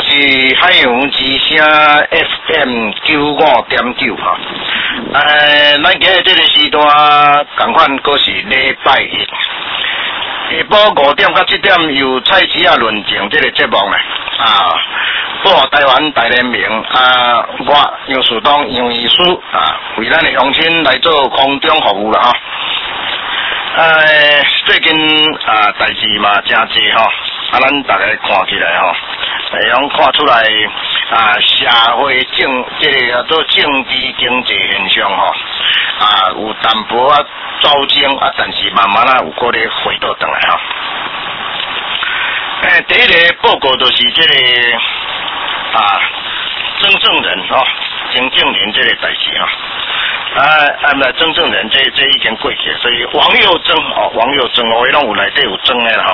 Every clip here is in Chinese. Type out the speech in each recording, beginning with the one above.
是海洋之声 FM 95.9哈。咱今日这个时段，同款阁是礼拜一，下晡5点到7点由蔡奇亚论证这个节目呢保护台湾大联盟我杨树东杨医师为咱的乡亲来做空中服务啦哈。最近代志嘛真济吼，咱大家看起来吼，会用看出来社会这个做政治经济现象吼，有淡薄走正但是慢慢有可能回倒转来吼。第一个报告就是这个曾正人吼，曾正人这个代志吼。曾正人这已经过去，所以王佑正王佑正我拢有内底有正的啦吼。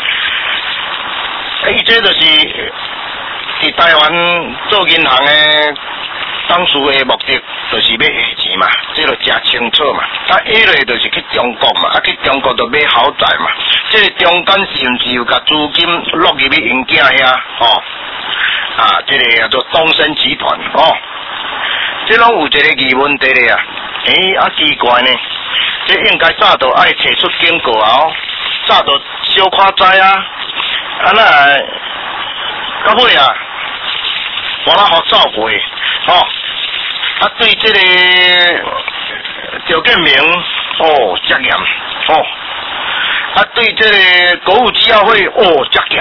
伊这就是伫台湾做银行的当初的目的，就是要下钱嘛，这就真清楚嘛。下来就是去中国嘛，去中国就买豪宅嘛。这个中间是毋是有甲资金落入去因囝遐这个叫做东升集团这拢有一个疑问题咧奇怪呢，这应该早就爱提出警告早就小可知那到尾我啦好照顾对这个赵建明责严对这个国务机要会责严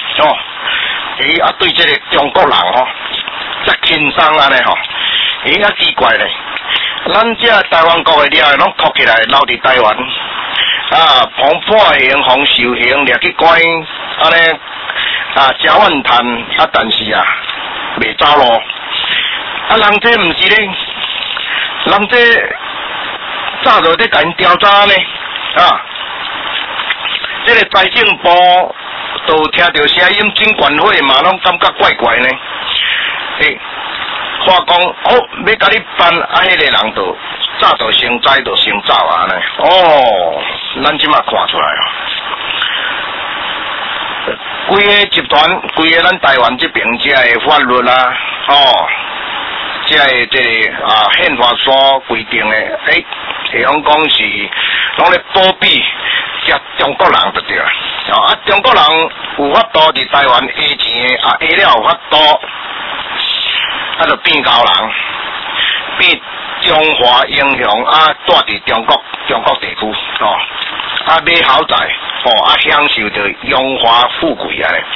对这个中国人则轻松安尼奇怪咧，咱这台湾国的了拢哭起来留伫台湾防判刑、防受刑，掠去关安尼吃饭赚但是未走路人这毋是咧，人这早就在甲因调查呢这个财政部都听到声音，经管会嘛拢感觉怪怪呢话讲要甲你办迄个人就早就先知就先走呢咱即马看出来规个集团规个咱台湾这边这个法律这个这宪法所规定的会用讲是拢咧保庇中国人就对啦中国人有法度伫台湾下钱下了有法度就变高人，变中华英雄住伫中国地区买豪宅享受着荣华富贵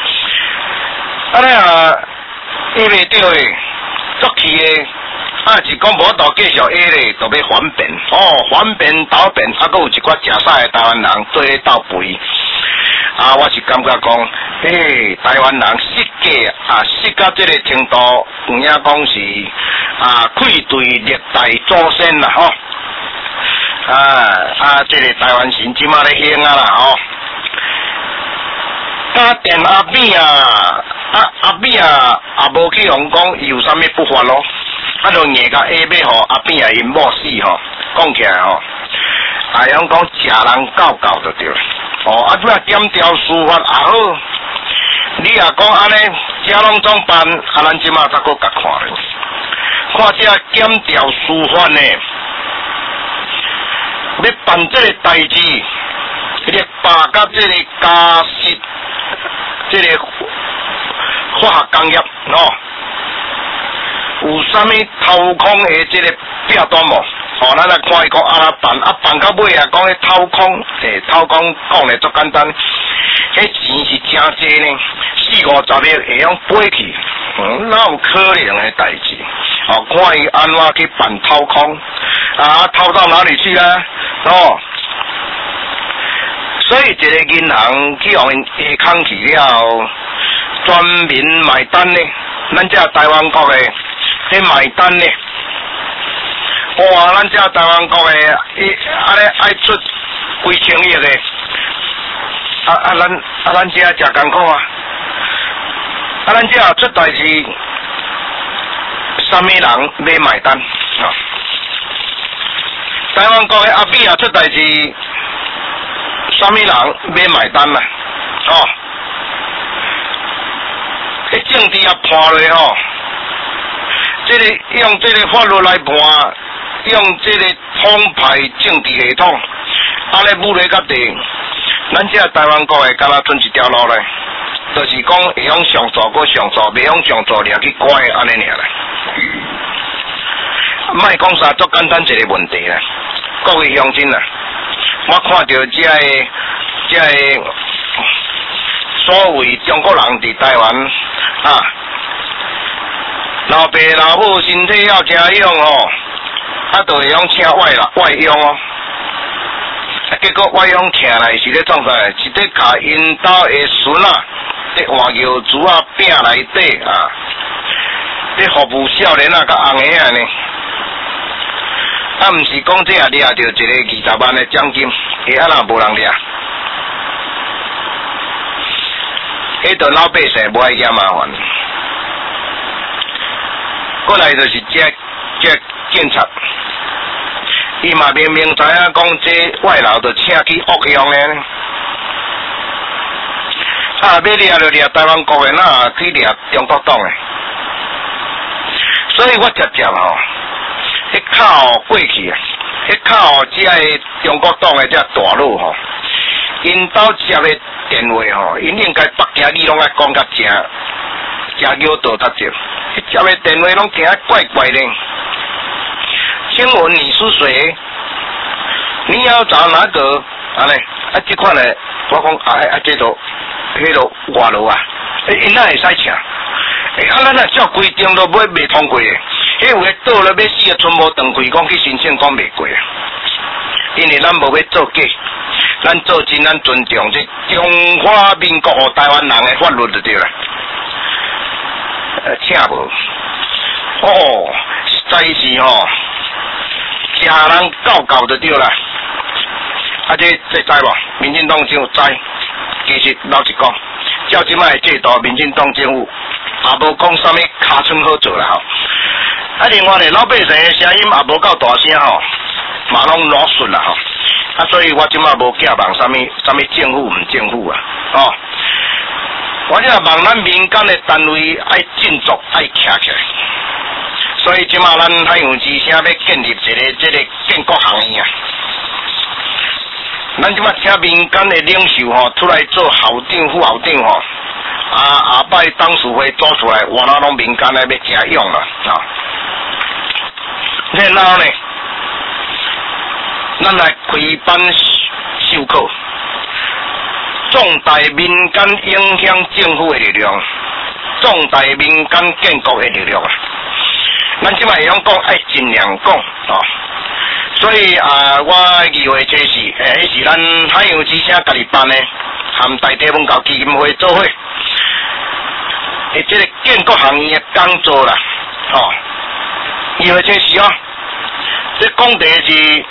下袂着诶，作气诶是讲无度继续下咧，就要反变反变倒变还佫有一寡食屎诶台湾人做咧斗肥我是感觉讲台湾人失价失到这个程度，有影讲是愧对历代祖先啦这个台湾神即马咧兴啦打电阿扁阿扁也无去用讲伊有啥物不法咯就硬甲下尾阿扁因某死讲起来用讲食人教就对了即摆检调司法也好，你也讲安尼遮拢总办咱即马才佫甲看咧，看这检调司法呢要办这个代志，你把甲这个家事这个化学工业有啥物掏空的这个表单无咱来看伊讲办到尾讲咧掏空掏空讲咧足简单，迄钱是真济呢，40-50亿会用飞去哪有可能的代志看伊安怎去办掏空掏到哪里去所以一个银行去用下空去了专门买单呢，咱这台湾国的去买单呢咱这台湾国的爱出几千亿的咱这真艰苦咱这出代志啥物人要买单台湾国的阿扁出代志啥物人要买单政治也判落吼，这个用这个法律来判，用这个统派政治系统，安尼武力到底，咱这台湾国会敢若剩一条路咧，就是讲会用上诉搁上诉，袂用上诉掠去关安尼尔啦。莫讲啥足简单一个问题啦，各位乡亲啊，我看到这个所谓中国人伫台湾啊，老爸老母身体要真勇哦，啊，就会用请外佣哦，结果外佣请来是咧创啥？是咧甲因兜的孙啊，咧换药珠啊饼内底啊，咧服务少年啊甲红个啊呢。啊，毋是讲这也掠着一个20万的奖金，会啊那无人掠，迄个老百姓无爱嫌麻烦。过来就是这警察，伊嘛明明知影讲这外劳就请去恶用的，啊，要掠就掠台湾国的，那去掠中国党的，所以我直接吼。迄靠过去啊，迄靠这个中国党的这大佬吼，因兜接的电话吼，因应该北京语拢爱讲甲真有道达着，迄接的电话拢听怪怪的。请问你是谁？你要找哪个？安尼啊，这款的我讲这都迄个外劳啊，因哪会使请？咱若照规定都未通过的。迄有诶倒了要死啊，全部断开，讲去申请讲袂过啊。因为咱无要做假，咱做真，咱尊重这中华民国和台湾人诶法律就对啦。请无？哦，实在是吼，假人搞就对啦。啊，这知无？民进党政府知，其实老实讲，照即摆制度，民进党政府也无讲啥物尻川好做啦吼。啊，另外咧，老百姓的声音也无够大声吼，嘛拢老顺啦吼。啊，所以我即马无寄望啥物政府毋政府啊，哦。我即望咱民间的单位爱振作，爱徛起来。所以即马咱海洋之声要建立一个这个建国行业啊。咱即马请民间的领袖吼出来做校长、副校长吼。下摆董事会做出来，我那拢民间的要真用啦啊。然后呢，咱来开班授课，壮大民间影响政府的力量，壮大民间建国的力量啊！咱即摆会用讲爱尽量讲啊，所以我2月7日，迄是咱海洋之声家己办的，含大地文教基金会做伙，这个建国行业的讲座啦，哦。2月7日哦，这讲题是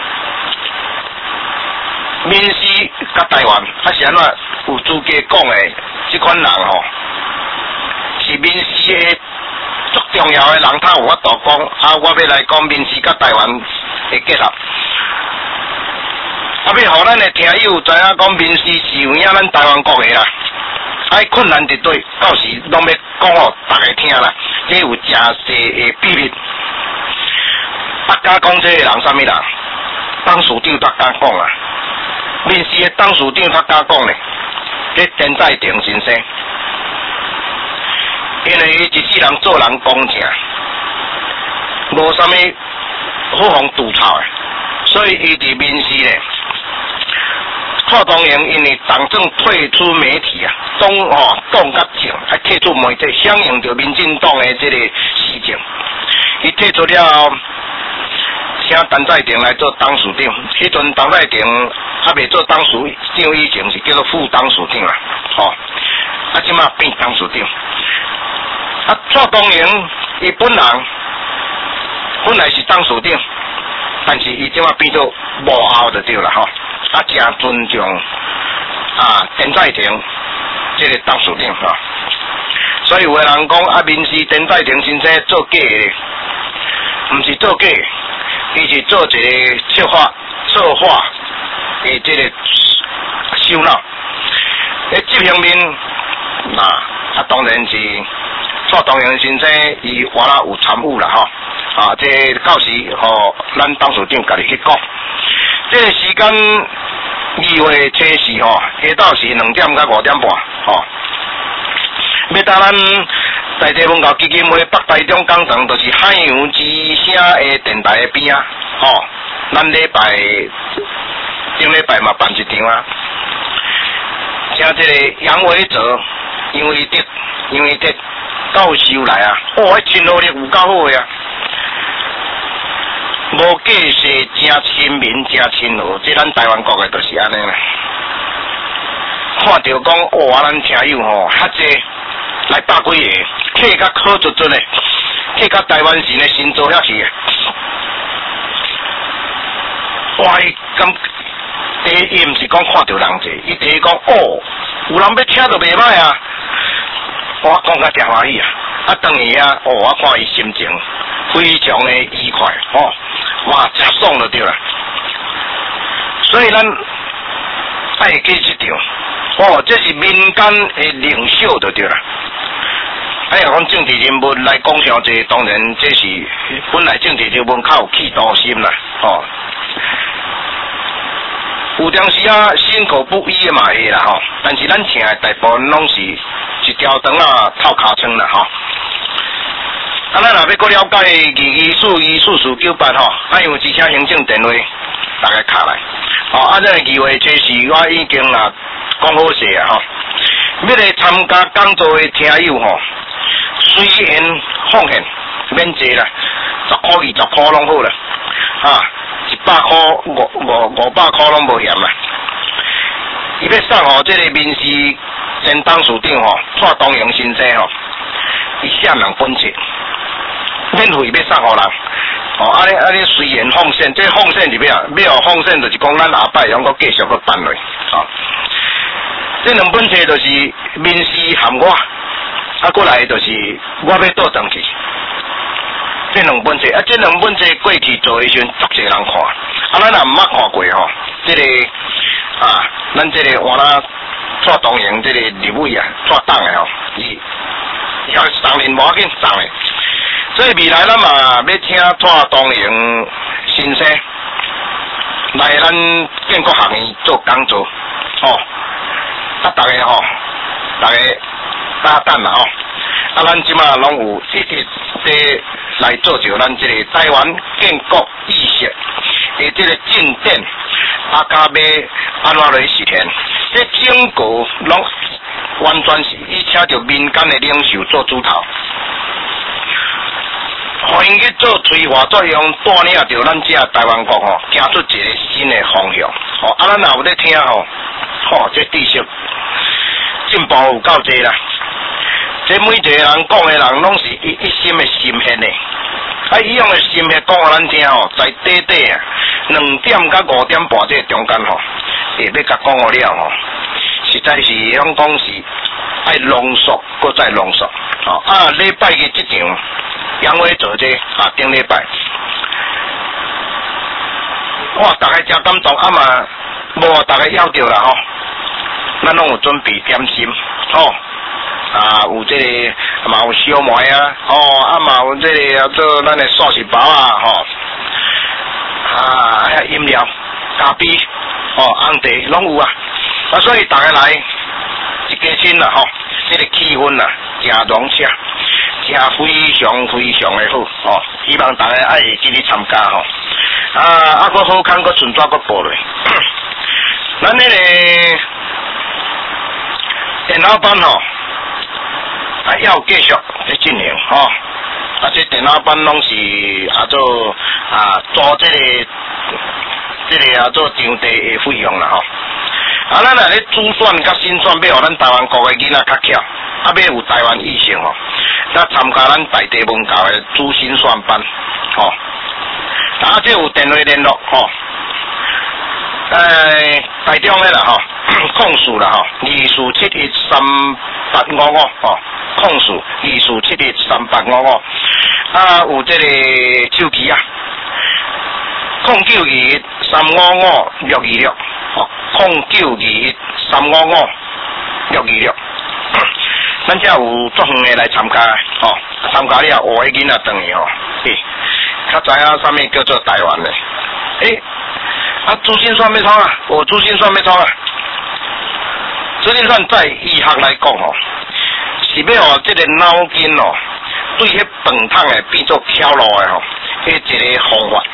闽西甲台湾，是安怎有资格讲的？这款人吼，是闽西的足重要的人，他有法度讲。我要来讲闽西甲台湾的结合。要互咱的听友知影讲闽西是有影咱台湾国的啦。爱困难伫对，到时拢要讲互大家听啦。这有真侪的秘密。大家讲这个人啥物人？董事长大家讲啊，闽西的董事长大家讲咧，这陈在廷先生，因为伊一世人做人公正，无啥物好风独吵的，所以伊伫闽西咧。蔡东营因为党政退出媒体啊，党甲政还退出媒体，响应着民进党的这个施政。伊退出了后，请陈在廷来做董事长。迄阵陈在廷还未做董事长以前是叫做副董事长啦，即马变董事长。蔡东营伊本来是董事长，但是伊即马变做幕后就对啦真尊重陈在廷这个董事长所以有的人讲闽西陈在廷先生做假的，毋是做假，伊是做一个策划的这个首脑。这方面当然是蔡东阳先生伊我啦有参与啦吼，这到时吼咱董事长家己去讲。这个时间2月7日吼，下昼是2点到5点半吼。要搭咱在地文教基金会北台中广场，就是海洋之声的电台的边啊，吼，咱顶礼拜嘛办一场啊，请这个杨伟哲、杨伟德教授来啊，亲和力有够好呀，无计是真亲民、真亲和，这咱台湾国的就是安尼啦。看到讲咱听友吼，较济。来百几个，客甲考准准的，客甲台湾省的新做遐去。哇！伊咁第一，伊毋是讲看到人济，伊第一讲有人要听就袂歹啊。我讲甲真欢喜啊！当伊啊，我看伊心情非常的愉快，哇，真爽就对啦。所以咱爱记这条。这是民间的领袖就对啦。讲政治人物来讲上这，当然这是本来政治人物较有企图心啦，有当时心口不一的嘛会啦吼，但是咱请的大部分拢是一条肠套尻川啦吼。咱若要搁了解224事事98吼，有之声行政电话，大家卡来。这2月7日我已经讲好势啊吼，要来参加讲座的听友吼，随缘奉献，免济啦，10块20块拢好啦，100块500块拢无嫌啦。伊要送这个民事前董事长蔡东阳先生伊向人本册，免费要送人。安尼随缘奉献，这奉献是咩啊？要奉献就是讲咱下摆用个继续去办落，这2本册就是民事含我，过来就是我要倒转去。这2本册这2本册过去做的时阵，足侪人看，咱也毋捌看过吼。这个咱这个换啦蔡东阳这个立委蔡党的伊要送人无要紧送的。所以未来咱嘛要请蔡东阳先生来咱建国学院做讲座，大家大家搭等啦咱即马拢有一直来做着咱这个台湾建国意识的这个进展，甲要安怎来实现？这整个拢完全是以请着民间的领袖做主头。互因去做催化作用，带领着咱这台湾国行出一个新的方向。咱若有咧听这知识进步有够济啦。这每一个人讲的人拢是一心的心血的，伊用的心血讲互咱听在短2点到5点半这中间要甲讲好了实在是拢讲是爱浓缩，搁再浓缩。礼拜日这场。杨伟做这顶礼拜，哇！大家真感动嘛，无大家要着啦咱拢有准备点心有这个嘛有小糜嘛有这个做咱的素食包遐饮料、咖啡红茶拢有所以大家来一家亲啦这个气氛真融洽。真非常非常的好希望大家爱积极参加搁好康搁顺抓搁报落。咱那个电脑班要继续在进行这电脑班拢是做这个做场地的费用啦咱若咧主选甲新选，要互咱台湾国的囡仔较巧，要有台湾意识那参加咱在地文教的主新选班这有电话联络台中的啦控诉啦24713855控诉24713855有这个手机09213556260921355626 咱遮有足远的来参加，吼，参加了学的囡仔转去吼，较知影啥物叫做台湾的，珠心算要创啊，珠心算要创啊，珠心算在医学来讲吼，是要互这个脑筋哦，对迄饭桶的变做巧路的吼，迄一个方法。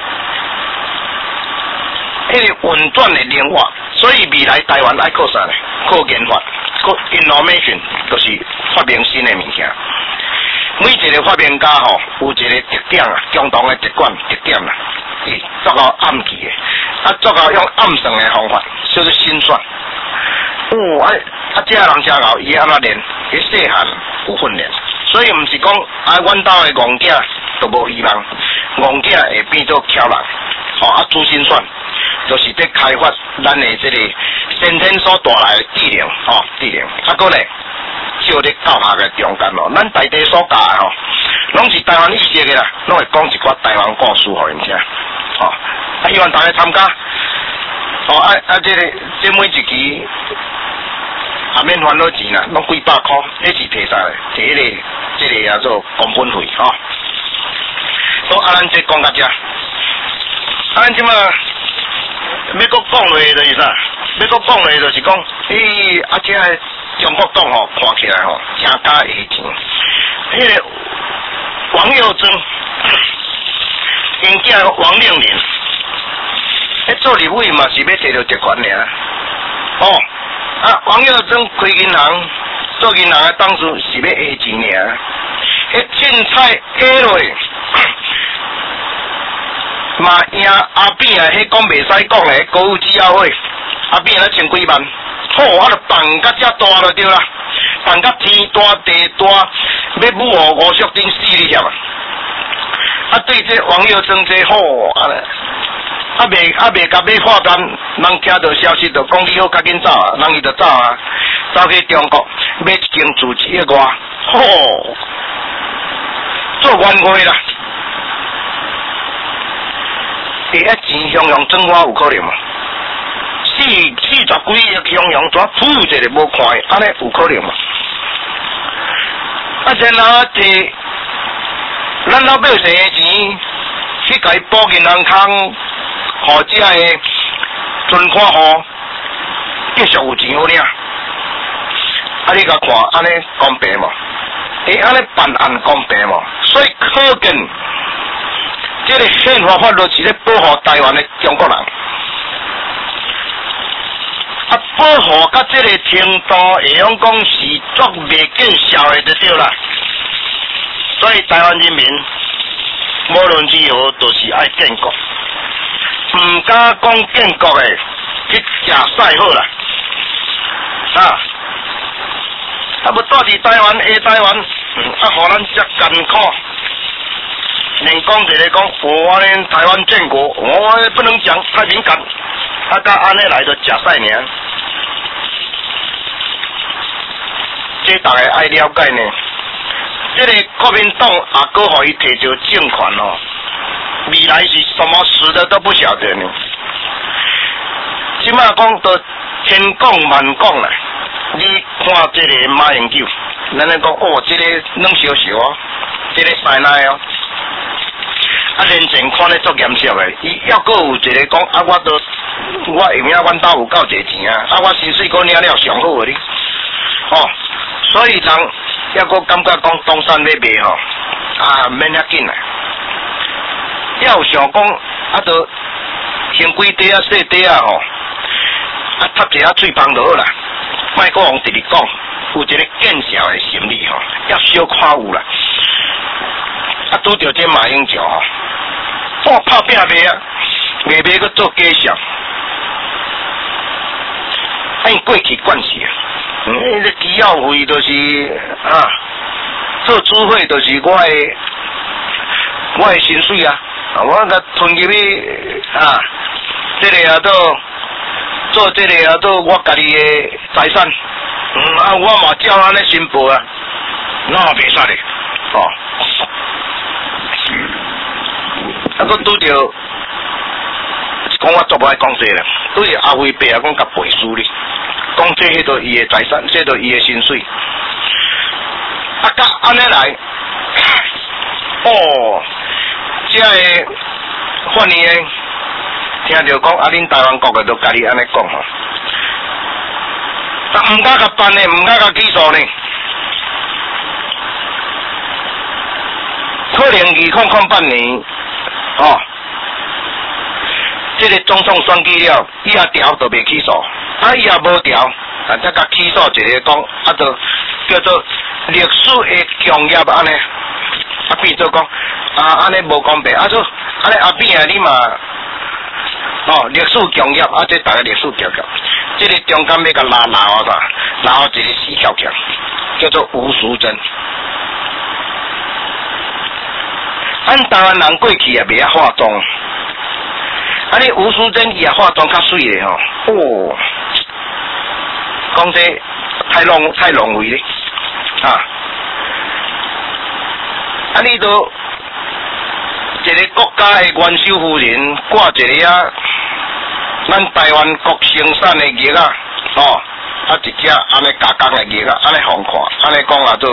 迄个运转的灵活，所以未来台湾爱靠啥呢？靠研发，靠 innovation， 就是发明新的物件。每一个发明家吼，有一个特点啊，共同的一款特点啦，做到暗记的，做到用暗算的方法，叫做心算。这人真牛，伊安怎练？伊细汉有训练，所以毋是讲阮兜的戆囝都无希望，戆囝会变做巧人，珠心算。就是在开发咱的这个先天所带来的智能，智能。搁咧，就咧教学的中间咯，咱大地所教的吼，拢是台湾意识的啦，拢会讲一寡台湾故事互因听，希望大家参加，这每一期也免烦恼钱啦，拢几百块，迄是摕啥嘞？摕迄个，这个叫做工本费，好，咱这讲到这，咱即马。要搁讲落就是啥？要搁讲落就是讲，这个中国党吼看起来吼，真假下钱。迄个王佑珍，因囝王令麟，做立委嘛是要摕到特权尔。王佑珍开银行，做银行的当初是要下钱尔。凊彩下落。嘛赢阿扁啊，迄讲袂使讲诶，国有基要会，阿扁咧千几万，就办甲遮大就对啦，办甲天大地大，要武哦五属顶死你嫌啊！对这网友争这好未甲要化单，人听到消息就讲你好赶紧走啊，人伊就走啊，走去中国买一间住一个外，做冤家啦。钱向向转我有可能嘛？40几亿向向怎负一个无看的，安尼有可能嘛？然后摕咱老百姓的钱去甲伊补银行空，互遮个存款户继续有钱好领。你甲看安尼公平无？安尼办案公平无？所以可见。这个宪法法律是咧保护台湾的中国人，保护到这个程度，会用讲是足未见效的就对啦。所以台湾人民无论如何都是爱建国，唔敢讲建国的去食屎好啦，要住伫台湾下台湾，互咱遮艰苦。连讲一个讲，我们台湾建国，我不能讲太敏感，到安尼来就假赛尔。这大家爱了解呢。这个国民党也搁互伊摕到政权哦，未来是什么死的都不晓得呢。即马讲都千讲万讲啦，你看这个马英九，咱咧讲这个冷小小哦，这个塞奶哦。人情看咧足严肃诶，伊还阁有一个讲我因为阮兜有够侪钱啊，我薪水阁领了上好诶哩，所以人还阁感觉讲东山要卖吼，免遐紧啦，要有想讲就先几底细底吼，插一下嘴芳就好啦，莫阁往直直讲，有一个见笑诶心理吼，要小看有啦。拄着这马英九拍拼卖去做假象，因过去惯势这机要费就是做主会就是我的薪水啊，我甲吞入去这个做这个我家己的财产，我嘛照安尼申报啊，那袂使咧，佮拄着，讲我足无爱讲这啦，拄着阿辉伯啊，讲甲背书哩，讲这迄个伊的财产，这个伊的薪水， 甲安尼来，哦，这个反而诶，听着讲恁台湾国诶都家己安尼讲吼，但毋敢甲办呢，毋敢甲起诉呢。可能2008年，哦，这个总统选举了，伊也调都袂起诉，伊也无调，再甲起诉一个讲，就叫做历史的强业安尼，变做讲安尼无公平，说安尼变你嘛，历史强业这大家历史强业，这个中间要甲拉啥？拉一个死翘翘，叫做吴淑珍。咱台湾人过去也袂晓化妆，你吴淑珍伊也化妆较水咧吼，哦，讲这太浪费咧，你都一个国家的元首夫人挂一个咱台湾国生产的叶一只安尼加工的叶安尼互看，安尼讲都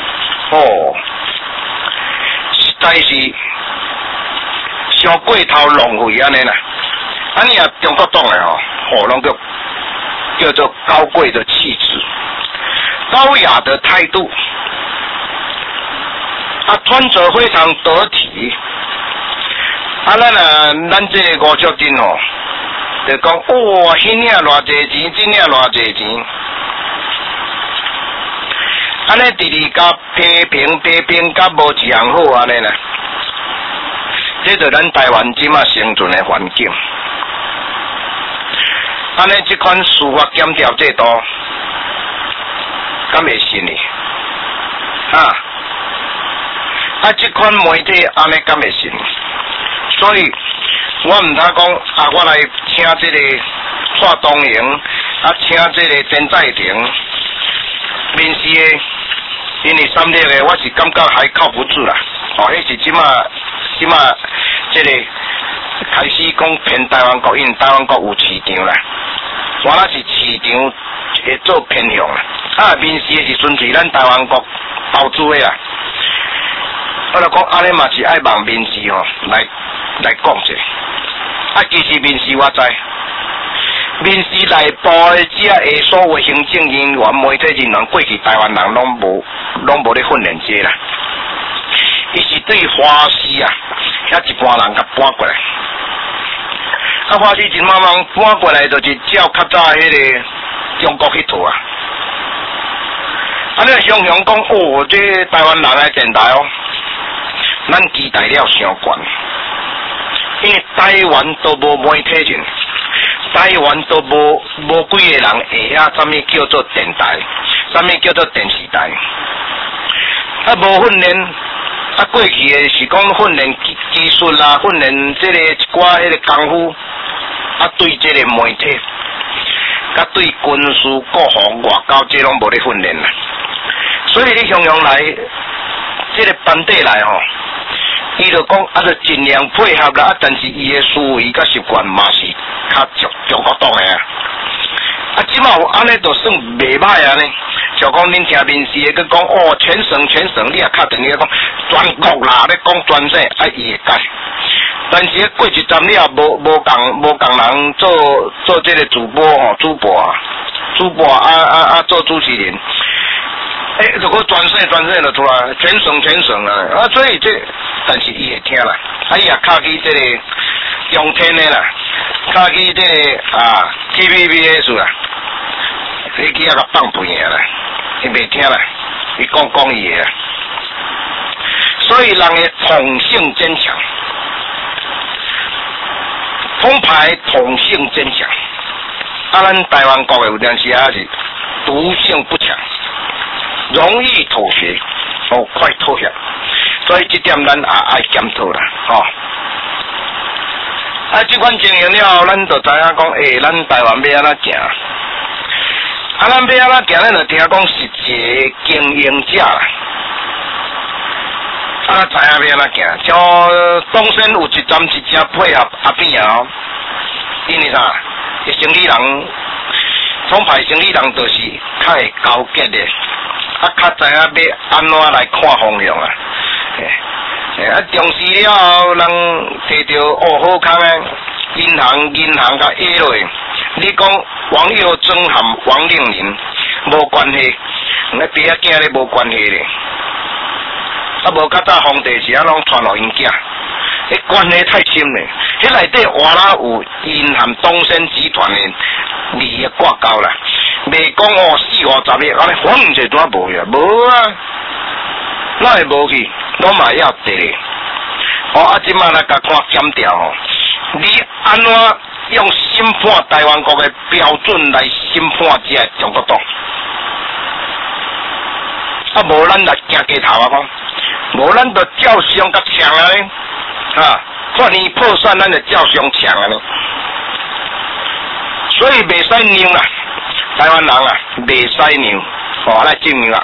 实在是伤过头浪费安尼啦。你也中国党的拢叫做高贵的气质、高雅的态度，穿着非常得体。咱这个吴淑珍就讲迄领偌济钱，这领偌济钱。安尼第二甲批评甲无一样好安尼啦，这就咱台湾即马生存的环境。安尼这款司法检调制度，敢会信呢？这款媒体安尼敢会信？所以我唔通讲我来请这个蔡东营，请这个曾在庭，面试的。因为3日的，我是感觉还靠不住啦。迄是即马这个开始讲骗台湾国，因台湾国有市场啦，原来是市场会做偏向啦。面试的时阵是咱台湾国投资的啦。我就讲安尼嘛是爱望面试来讲者。其实面试我知。面试内部的这个所谓行政人员、媒体人员，过去台湾人拢无咧训练这啦。伊是对花市遐一般人甲搬过来，花市一慢慢搬过来，就是照较早迄个中国迄套你想想讲这台湾人的电台咱期待了伤悬，因为台湾都无媒体人。台湾都无几个人会晓什么叫做电台，什么叫做电视台。无训练，过去的是讲训练技术啦，训练这个一寡迄个功夫，对这个媒体，对军事、国防、外交，这拢无咧训练啦。所以你想想来，这个班底来伊就讲就尽量配合啦，但是伊的思维甲习惯嘛是较中国党的即马有安尼就算袂歹呢。就讲恁听面试的佮讲全省，你也敲电话讲全国啦，咧讲全省伊会改。但是过一站你也无共人做这个主播做主持人。如果全省就出来，全省所以但是伊会听啦，伊也敲去这个中天的啦，敲去这个TVBS 啦，飞机甲放屁啦，伊袂听啦，伊讲伊的啦，所以人的统性坚强，风牌统性坚强，咱台湾国的有阵时是毒性不强。容易妥协，快妥协，所以这点咱也爱检讨啦，这款经营了后，咱就知影讲，咱台湾要安怎行？咱要安怎行？咱就听讲实际经营者啦，知影要安怎行？像东升有一站是真配合边因为啥？生意人从派生意人就是较会交结的，较知影要安怎来看方向啊。重视了后，人摕到好康诶，银行甲 A 落。你讲王佑忠和王令麟无关系，那边仔囝咧无关系咧，无较早皇帝是拢传互因囝，迄关系太深咧，迄内底活啦有因和东升集团诶利益挂钩啦，袂讲40-50个，安尼反正就怎无去啊？无啊，哪会无去？拢嘛要地。即摆来甲看检调吼，你安怎用审判台湾国的标准来审判这个中国党？无咱来行街头啊讲，无咱就照相甲抢啊呢，看你破产，咱就照相抢啊呢。所以袂使让啦，台湾人啊，袂使让，来证明啦。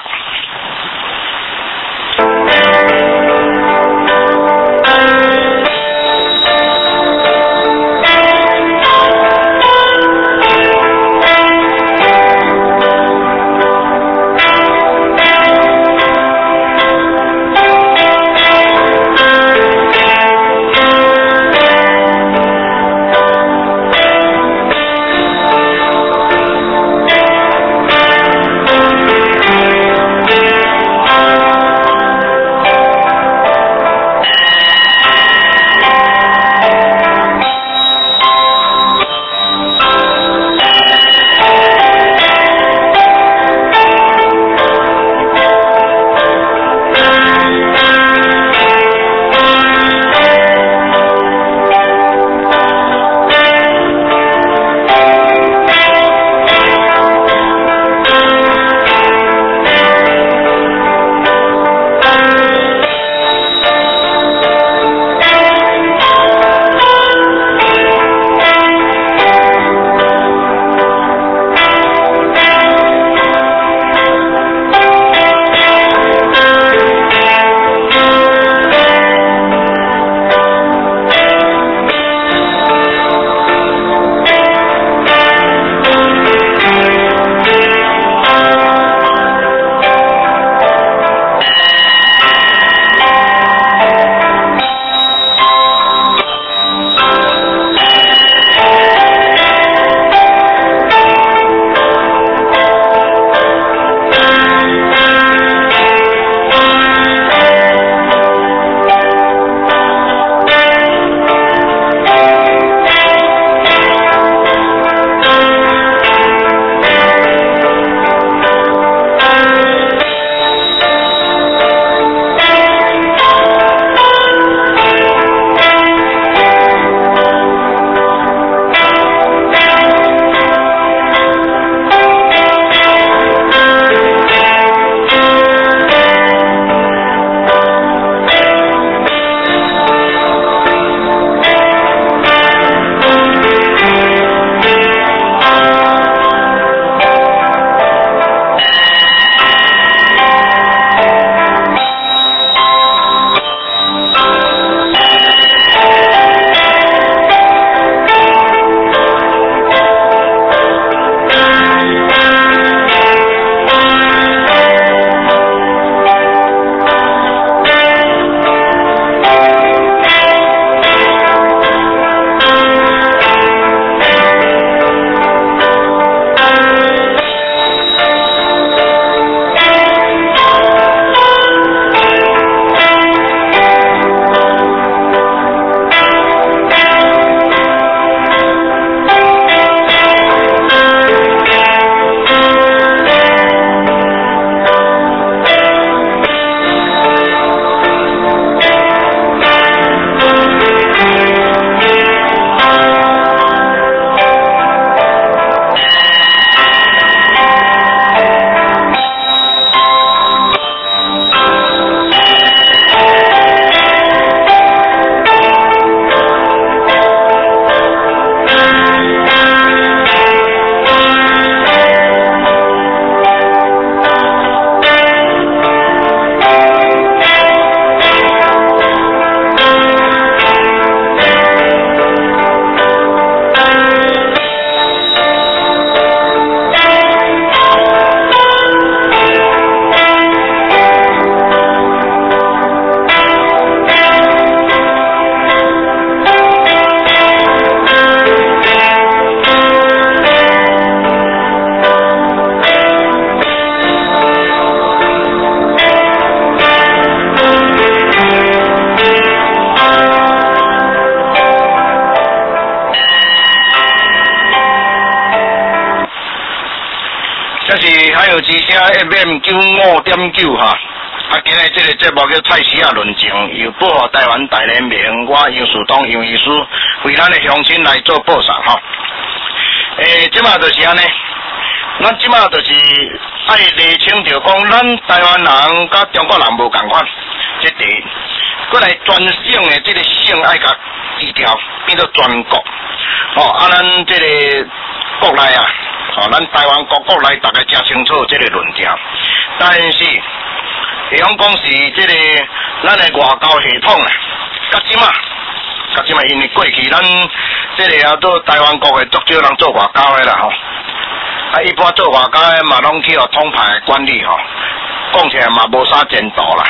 FM95.9哈。今日这个节目叫蔡西亚论情，由保护台湾大联盟，我杨树东杨医师为咱的乡亲来做报偿哈。即马就是安尼，咱即马就是爱厘清着讲，咱台湾人甲中国人无共款，这第一。过来全省的这个省爱甲低调变做全国，咱这个国内啊，咱台湾国内大家真清楚这个论调，但是会讲讲是这个咱的外交系统啊，甲即马因为过去咱这个啊做台湾国的足少人做外交的啦一般做外交的嘛拢去统派管理讲起来嘛无啥前途啦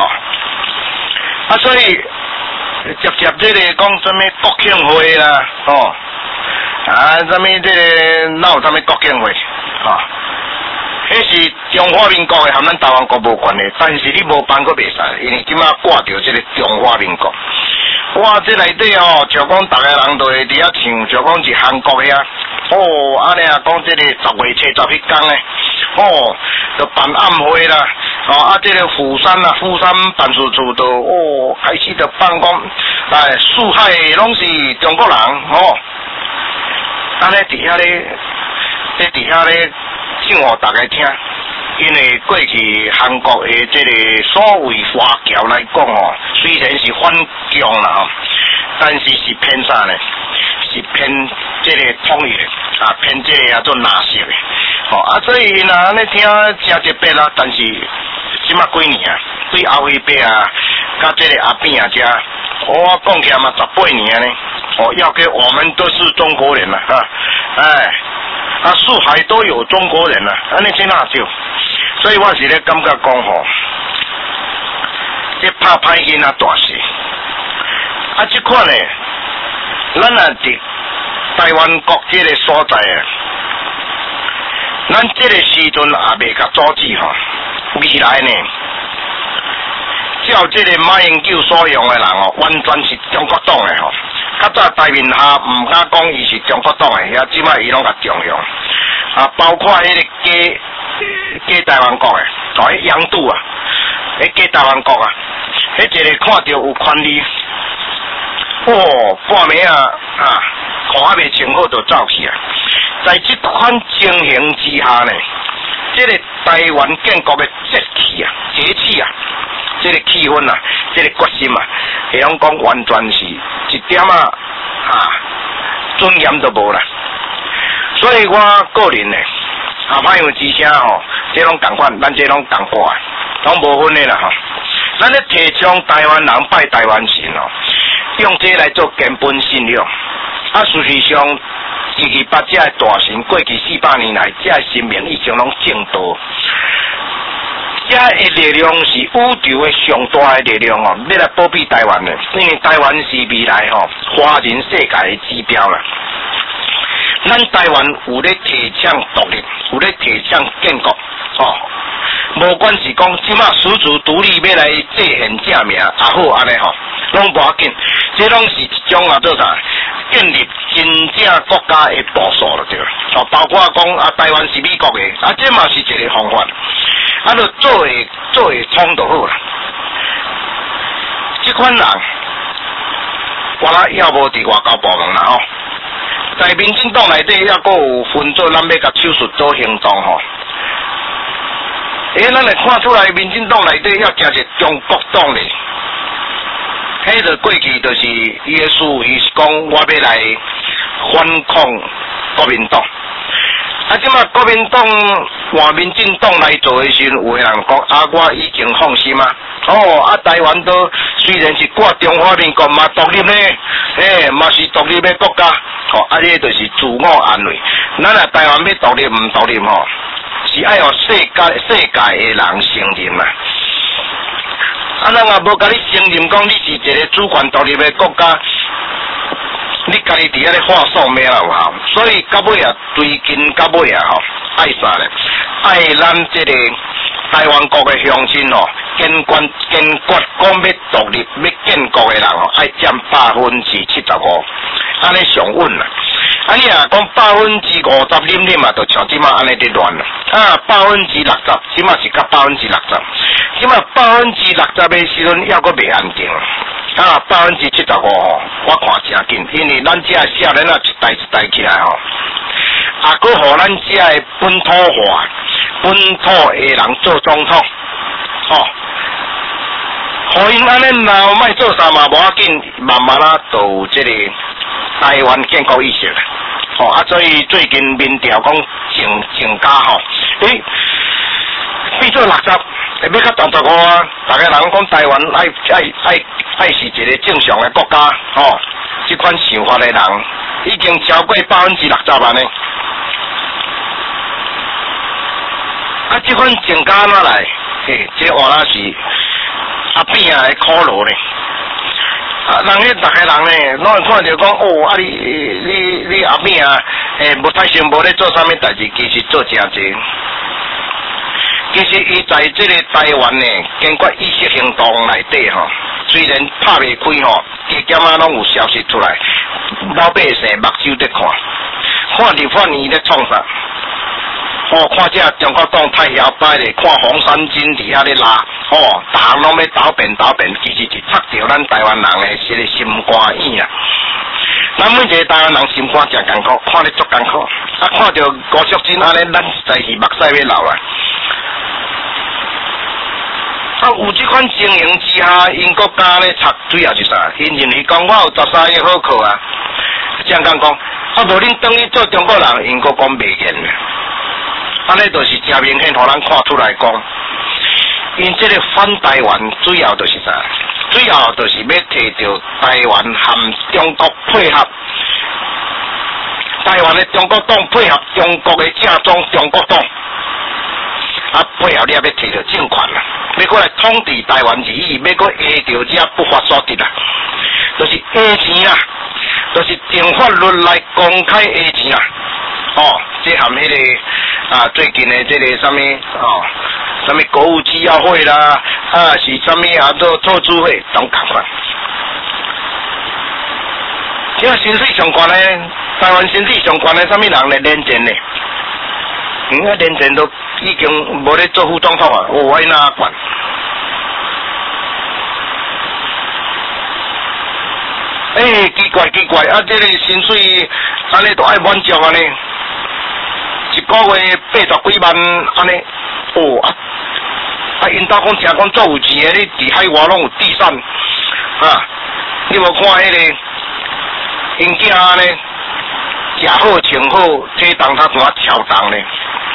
所以接这个讲什么国庆会啦什么这个哪有什么国庆会迄是中华民国的，和咱台湾国无关的，但是你无办佫袂使，因为即马挂着这个中华民国。哇，这内底像讲大家人都会伫遐唱，像讲是韩国遐，安尼啊，讲这个10月初10迄天呢，就办暗会啦，这个釜山办事处都开始就办讲，四海拢是中国人，安尼伫遐咧，伫遐咧。唱互大家听，因为过去韩国的这个所谓华侨来讲虽然是反共啦但是偏啥呢？是偏这个统一的偏这个做纳色的所以呢，安尼听真特别啦。但是即马几年对阿伟伯甲这个阿扁遮，我讲起来嘛18年呢，要给我们都是中国人啦四海都有中国人啦，安尼真哪少？所以我是咧感觉讲这拍歹囡仔大事这款呢，咱啊伫台湾国这个所在咱这个时阵也未甲阻止未来呢，照这个马英九所用的人完全是中国党的较早台面下唔敢讲伊是中国党的，遐即摆伊拢甲重用包括迄个假台湾国的，迄杨度迄假台湾国迄一个看到有权利，半暝看还未清好就走去在这款情形之下呢，这个台湾建国的节气这个气氛这个决心会用讲完全是一点尊严都无啦。所以我个人呢，歹用之声这拢共款，咱这拢共款，拢无分的啦咱咧提倡台湾人拜台湾神用这来做根本信仰。事实上，228这的大神过去400年来，这神明已经拢正道。这的力量是宇宙的上大的力量要来保庇台湾的，因为台湾是未来华人世界的指标啦。咱台湾有咧提倡独立，有咧提倡建国无管是讲即马蜀族独立要来制宪正名也好安尼拢无要紧，这拢是一种做啥建立真正国家的步数了对啦。包括讲台湾是美国的这嘛是一个方法。就做会通就好啦。这款人，我要无伫外交部门啦在民进党内底还佫有分做，咱要甲手术做行动咱会看出来民进党内底要真是中国党咧。迄个过去就是伊的思维是讲我要来反抗国民党。即马国民党换民进党来做的时候，有人讲我已经放心台湾都虽然是挂中华民国嘛独立呢，嘛是独立的国家，这就是自我安慰。咱台湾要独立唔独立是要有世界的人承认啦。咱也无甲你承认讲你是一个主权独立的国家。你家己伫遐咧画素咩啦有所以到尾追根到尾爱啥咧？爱咱这个台湾国的乡亲坚决讲要独立、要建国的人爱占75%，安尼上稳啦。 啊，你啊讲50%啉啊，就像即马安尼伫乱啦。啊，60%，即马是甲60%，即马60%的时阵还阁未安定。啊，75%吼，我看诚紧，因为咱遮少年啊一代起来吼，啊，阁互咱遮的本土化、本土的人做总统，吼，互因安尼闹莫做啥嘛无要紧，慢慢啊就有即个台湾建国意识啦。哦，啊，所以最近民调讲增加吼，变做60%，要较大15啊！大家人讲台湾爱是一个正常的国家，哦，这款想法的人已經超過60%萬呢。啊，這款增加哪來？這換啦是阿扁的苦勞呢。啊，人大家人呢，攏會看到講哦，啊你阿扁啊，無太想無咧做啥物代志，其實做真濟。其實伊在這個台灣呢，經過意識行動內底吼，雖然拍袂開吼，加減啊攏有消息出來，老百姓目睭在看，看日本伊咧創啥？哦，看這中國黨太搖擺咧，看紅衫軍佇遐咧拉，哦，大人攏要倒變，其實是插着咱台灣人的這個心肝眼啊！咱每一個台灣人心肝真艱苦，看咧足艱苦，啊，看着高淑珍安尼，咱實在是目屎要流啦！啊，有這款情形之下，因國家咧插水啊是啥？因認為講我有13個好課啊，這樣講，啊無恁等於做中國人，因國講袂見嘅，安尼就是真明顯，互咱看出來講，因這個反台灣主要就是啥？主要就是要摕到台灣和中國配合，台灣的中國黨配合中國的正宗中國黨。啊，配合你也要摕到政權啦，要過來統治台灣之意，要過下到這不法所得啦，就是下錢啦，就是定法律來公開下錢啦。哦，這含迄個啊，最近的這個什麼哦，什麼國務機要會啦，啊是什麼啊做主會都共款。這個薪水上懸呢，台灣薪水上懸的什麼人來連戰呢？連戰都已經無咧做副總統啊，我哪管？奇怪啊！這個薪水安尼都愛滿足安尼，一個月80幾萬安尼，哦啊！因兜講聽講做有錢的，你佇海外攏有地產啊！你無看迄個因囝安尼，食好穿好，體重較大超重呢。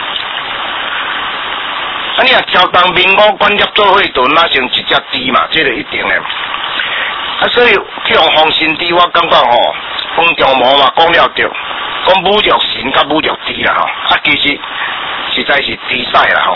啊！你若超重民我管業做伙就哪成一隻豬嘛，這個一定的。啊，所以去用防身豬，我感覺吼，黃長毛嘛講了對，講侮辱神甲侮辱豬啦吼，啊其實實在是豬屎啦吼。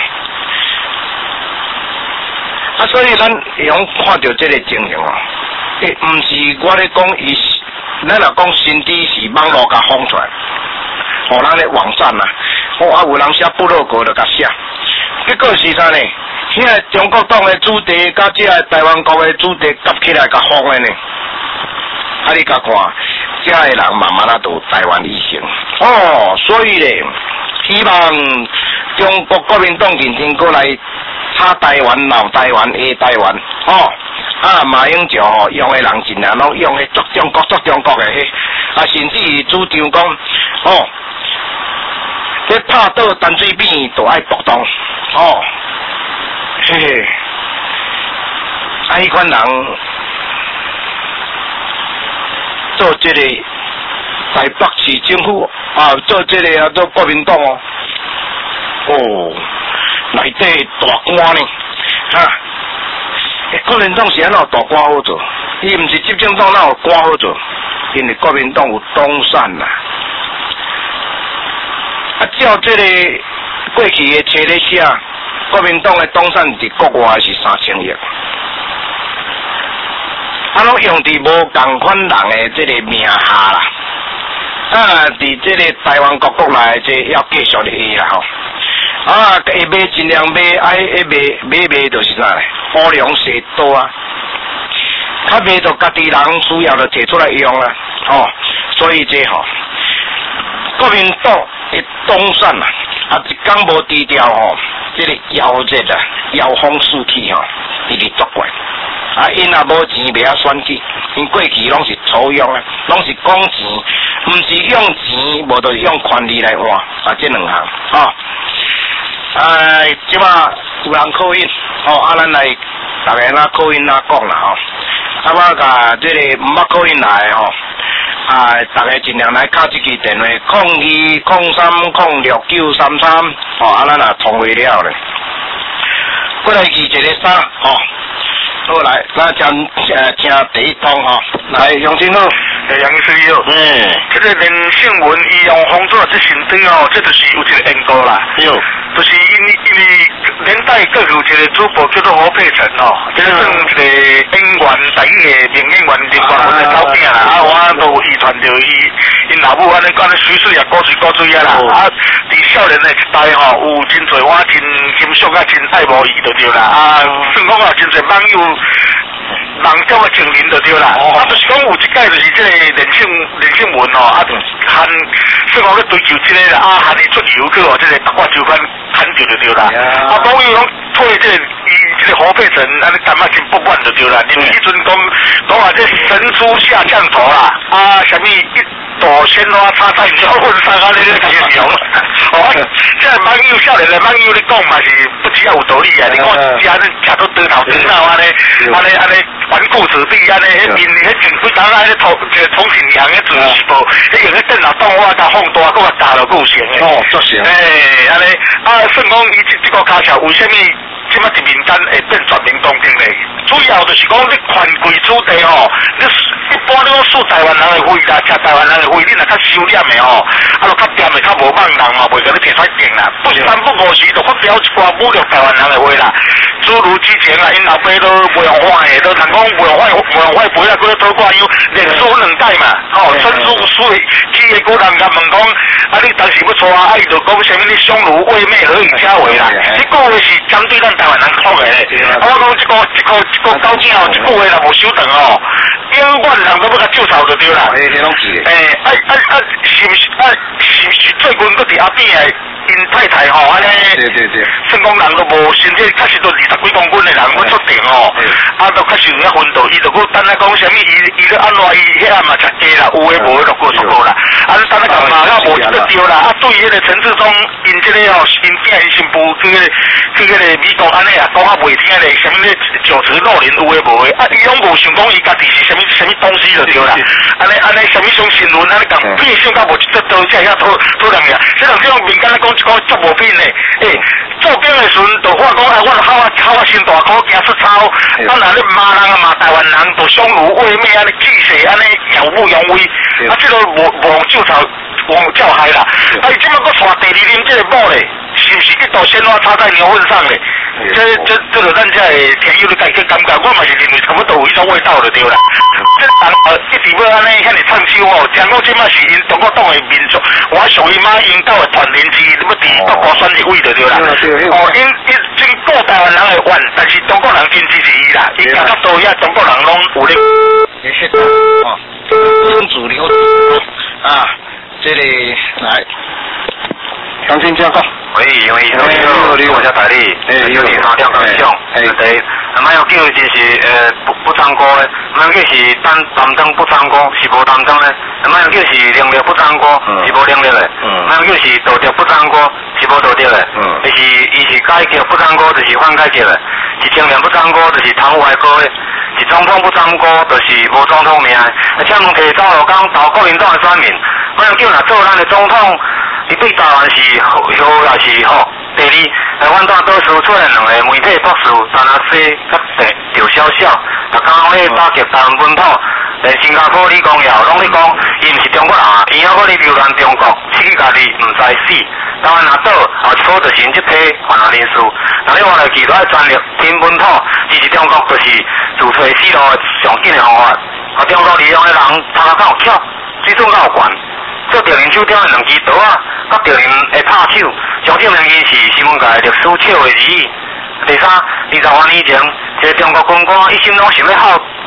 啊，所以咱會用看到這個情形哦，毋是我咧講伊，咱若講神豬是網絡甲放出來，互咱咧網站啊，啊有人寫部落格就甲寫。結果是啥呢？現在中國黨的主題甲這個台灣國的主題夾起來甲放的呢？啊，你甲看，這個人慢慢啊都台灣意識。哦，所以咧，希望中國國民黨認真過來插台灣、鬧台灣、下台灣。哦，啊，馬英九吼用的人盡量攏用的足中國的迄，啊，甚至主張講，哦。這拍倒淡水邊都愛搏動，哦，嘿嘿，啊，迄款人做這個台北市政府啊，做這個做國民黨哦，哦，內底大官呢，哈，國民黨是安怎大官好做？伊毋是執政黨哪有官好做？因為國民黨有東山啦。啊，照這個過去的冊咧寫，國民黨的黨產佇國外是3000億，啊，攏用佇無共款人的這個名下啦，啊，佇這個台灣國內這要繼續咧啦吼，啊，會賣盡量賣，愛賣就是啥咧，好良勢多啊，較賣到家己人需要就摕出來用啦，哦，所以這吼。 国民党的东山嘛，一讲无低调吼，这个姚热啊，姚风士气吼，一直作怪。因也无钱袂晓选举，因过去拢是抽样啊，拢是讲钱，毋是用钱，无就是用权力来换，这两项吼。即马有人口音，咱来大家哪口音哪讲啦吼。我甲这个毋捌口音来吼，大家尽量来敲这支电话0203069333，咱也通话了咧。过来213吼。好来，咱听第一通吼，来杨先生， 杨医师好，这个连姓文伊用封锁这身体哦，这就是有一个因果啦，就是因为连带各有一个主播叫做侯佩岑哦，这个算一个演员台语的名演员林冠文的老囝啦，我都遗传着因老母安尼水水也高水啊啦，伫少年的一代吼，有真侪我真欣赏啊，真爱慕伊就对啦，算讲啊真侪网友。人叫我情人就对啦，就是讲有一届就是这个连胜文哦，含算讲去追求这个啦，含伊出游去哦，这个八卦周刊刊着就对啦，网友讲推这个这个侯佩岑安尼感觉真不满就对啦，因为迄阵讲话这神猪下降头啦，什么朵鲜花插在鸟粪上啊，那个形容，这网友少年的网友咧讲嘛是不只要有道理啊，你看家咧吃到倒头倒脑安尼纨绔子弟安尼，迄面迄前几当安尼同情人迄自是无，迄用迄电脑动画甲放大，搁打了够成诶。 足成。 安尼算讲伊这个卡车为虾米？即马伫民间会变全民公敌咧，主要就是讲你权贵子弟吼，你一般你讲输台湾人的费啦，吃台湾人的费，你若较收敛的吼，就较掂的较无放人嘛，袂甲你摕出镜啦，不三不五时就发表一寡侮辱台湾人的话啦，诸如之前啊，因老爸都袂用换的，都通讲袂用换赔啦，搁咧讨挂样，连输2届嘛，陈叔输几个古人甲问讲，你当时要娶伊就讲啥物你相濡为妹何以家为啦，这句话是针对咱台湾人讲的咧，我讲这个高警哦，这句话若无收长哦，永远人都要甲照抄就对啦。是最近搁伫后边诶。因太太吼，安尼，算讲人都无身体，确实都20几公斤的人要出庭哦，都确实有遐昏倒，伊就搁等下讲啥物，伊咧安怎伊迄暗嘛食鸡啦，有诶无诶就过出过啦，等下甲马甲无一个对啦，对迄个陈志忠因这个哦，因囝因新妇去迄个美国安尼啊，讲袂听咧，啥物咧酒池肉林有诶无诶，伊拢无想讲伊家己是啥物东西就对啦，安尼啥物上新闻安尼讲，骗想甲无一个刀只遐讨人呀，这种民间咧讲。讲足无品的，做兵的时阵，就我讲，我考啊先大考，惊出操，咱若咧骂人啊骂台湾人，就相濡为妹安尼气势，安尼耀武扬威，这个无照抄，无照害啦。伊即摆搁带第2任这个某咧，是毋是一朵鲜花插在牛粪上咧？这个咱这田友的感觉，我嘛是认为差不多有迄种味道就对啦。这人一直要安尼遐尼唱秋哦，讲讲即摆是因中国党的民族，我属于马英九的团连之，要伫各国选立委就对啦。因真顾台湾人的怨，但是中国人真支持伊啦，伊行到倒遐，中国人拢有咧。 新主流这里来。张先生讲， 喂，因为你我家台里，有第3条感想，第，咱要叫就是不唱歌的，咱叫是担当不唱歌，是无担当的，咱要叫是能力不唱歌，是无能力的，咱叫是道德不唱歌，是无道德的，伊是改革不唱歌，就是反改革的，是青年不唱歌，就是贪污外国的。是总统不唱歌，就是无总统命。请问提早就讲投国民党的选民，我要叫若做咱的总统，伊对台湾是好也是好。第二，台湾党多数出现2个媒体博士，陈阿西甲赵小小，逐工咧打击台湾本土。连新加坡李光耀拢咧讲，伊毋是中国人，伊还搁咧流浪中国，刺激家己毋知死。台湾若倒，后一波就是因这批犯案人数。那你话来，其他全力拼本土，支持中国，就是自找死路的上紧的方法。中国利用的人，头壳有巧，水准有悬。做着人手中的2支刀啊，甲着人会拍手，上证明伊是新闻界历史笑的字语。第3，20万年前，一个中国军官一心拢想要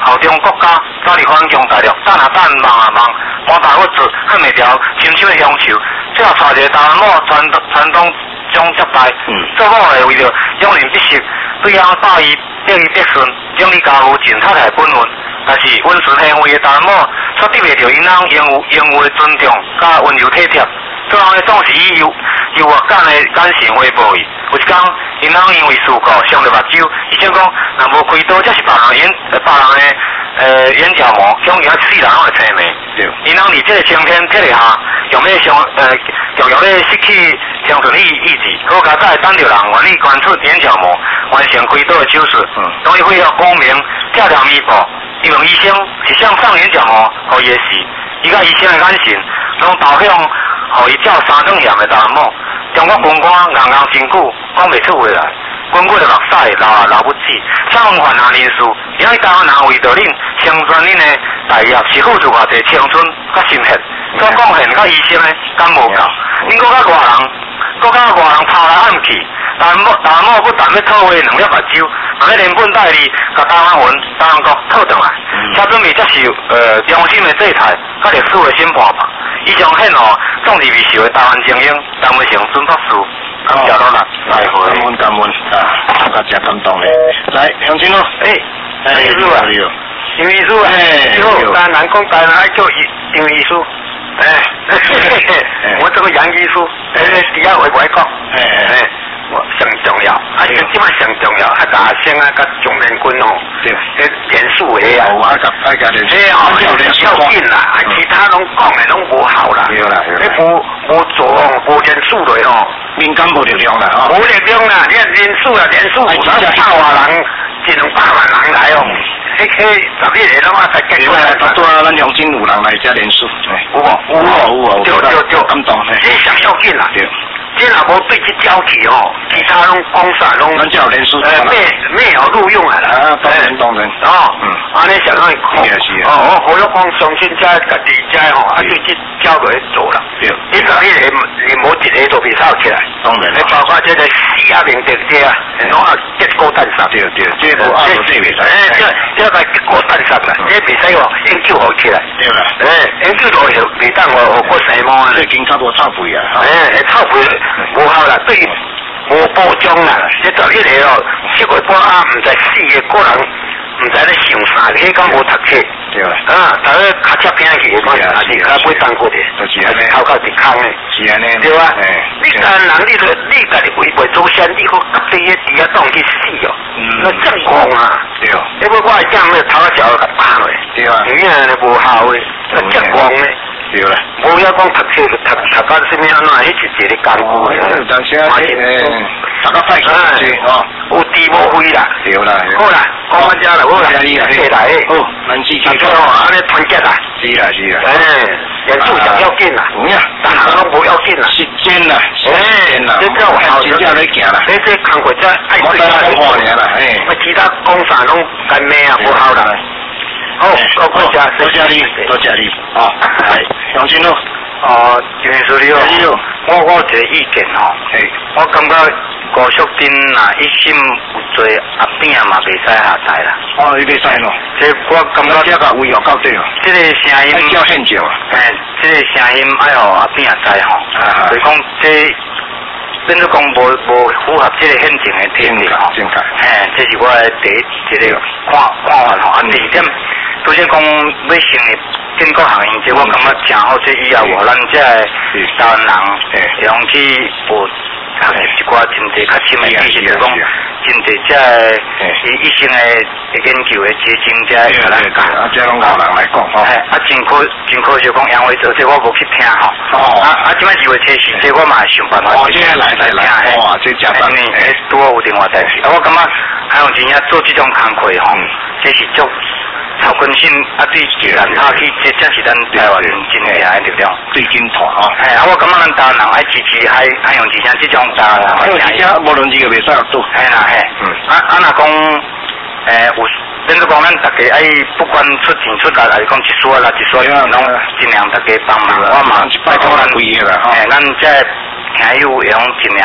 效忠国家，早日反攻大陆，等啊等忙啊忙，满大我做看袂掉，深深的乡愁。最后带一个台湾某传统种接待，做某的为了养人必食，对乡报义，百依百顺，奖励家父尽太太本分。但是温顺贤惠的台湾某，却得袂到因翁应有的尊重，甲温柔体贴。做人的总是以优越感的感情回报伊。有一天，因翁因为事故伤着目睭，医生讲，若无开刀，则是别人的眼角膜，恐惊死人会生命。因翁伫这个晴天体下，用咧失去生存意志，好佳在等着人愿意捐出眼角膜，完成开刀的手术。当伊恢复光明，跳条弥补，因为医生是想送眼角膜互伊的事，伊甲医生的眼神，拢投向互伊照三种险的台湾某。中国军官硬身躯，讲袂出话来。滚滚的目屎流不止，三万患难人士，因为台湾人为着恁成全恁的大业，是付出偌济青春甲心血，所贡献甲牺牲的敢无够？恁国家外人抛来暗去，台湾某不但要讨回2粒目睭，还要连本带利，甲台湾魂、台湾国讨回来，才准备接受良心的制裁，甲历史的审判吧。以上献予壮志未酬的台湾精英，陈伟成准博士。感谢老人， 感恩啊，大家感动嘞。来，乡亲咯， 杨医师啊，杨医师啊，以后台南讲台南爱叫杨医师，我这个杨医师，第一回我讲，我上重要，即摆上重要，大声啊，甲中联军哦，连署的啊， 爱甲连署， 要紧啦，其他拢讲的拢无效啦，你无做无连署的哦。 民间无力量啦， 无力量啦！你人数啊，人数100万人，100万人来哦。11个拢啊，大家咱乡亲有人来遮连署，有， 对， 感动嘿。 这上要紧啦，对。这若无对这交替哦，其他拢讲啥拢， 咱叫连署， 没有录用啊啦。 当然。 安尼上来看，我何要讲相信遮家己遮吼，对这交落去做啦。对。你11个你无一个都袂扫起来。 当然。 你包括这个4啊名的这啊，拢啊结果诞生。 对，这无啊，这袂使。 这个结果诞生啦，这袂使哦，研究好起来。 对啦。 研究落去袂当我过生毛啊。 最近较无臭肥啊。 臭肥。无效啦，对无保障啦。这11个哦，7月半啊，唔知4个，个人唔知咧想啥，迄讲无读册。 对啦。 大家卡车拼去，还是卡买当过的， 就是安尼， 头壳一空的。 是安尼。 对啊。你干人，你家己违背祖先，你好甲这些底下当去死哦。那正光啊。对。因为我係將咧頭一腳甲打落。對啊。因為無效嘅，那正光咧。对啦，无要讲读册，读到什么安怎，迄是一个艰苦的。 但是大家快些哦， 有智无慧啦。对啦，好啦，讲到这啦，好啦，起来好，咱自己做安尼团结啦。是啦。人数上要紧啦，但行拢无要紧啦。时间啦，这叫好真正咧行啦。你这工作真爱对啦，其他讲啥拢干咩啊，无效啦。好，多謝你， 哦，係，鄉親咯， 鄭書記哦，我有一個意見吼，我感覺高淑珍若一心有做阿扁嘛，袂使下台啦。 伊袂使咯， 這我感覺這個威脅到底哦， 這個聲音叫現照啊， 這個聲音愛互阿扁知吼，所以講這變做講無符合這個現情的聽力吼，這是我的第一個看法吼，第二點。首先讲要成立建國行業，這我感覺正好，這以後咱這台灣人會用去學一寡真濟較深的知識，就講真濟這醫生的研究的結晶，這甲咱教。 這攏外人來講吼。 真可惜講楊偉哲，這我無去聽吼。即擺2月初4，這我嘛會想辦法。 這來，哇，這真棒。 拄好有另外代志，我感覺還有真正做這種工課吼，這是足。曹根新對人他去，這才是咱台灣真厲害的力量。 最緊團吼。 我感覺咱台灣人愛支持，還用之前這種台灣人。 還有之前無論這個袂使做。 若講有，變做講咱大家愛不管出錢出力來講一撮啦，一撮攏盡量大家幫忙。我嘛拜託咱規個啦，咱這聽友會用盡量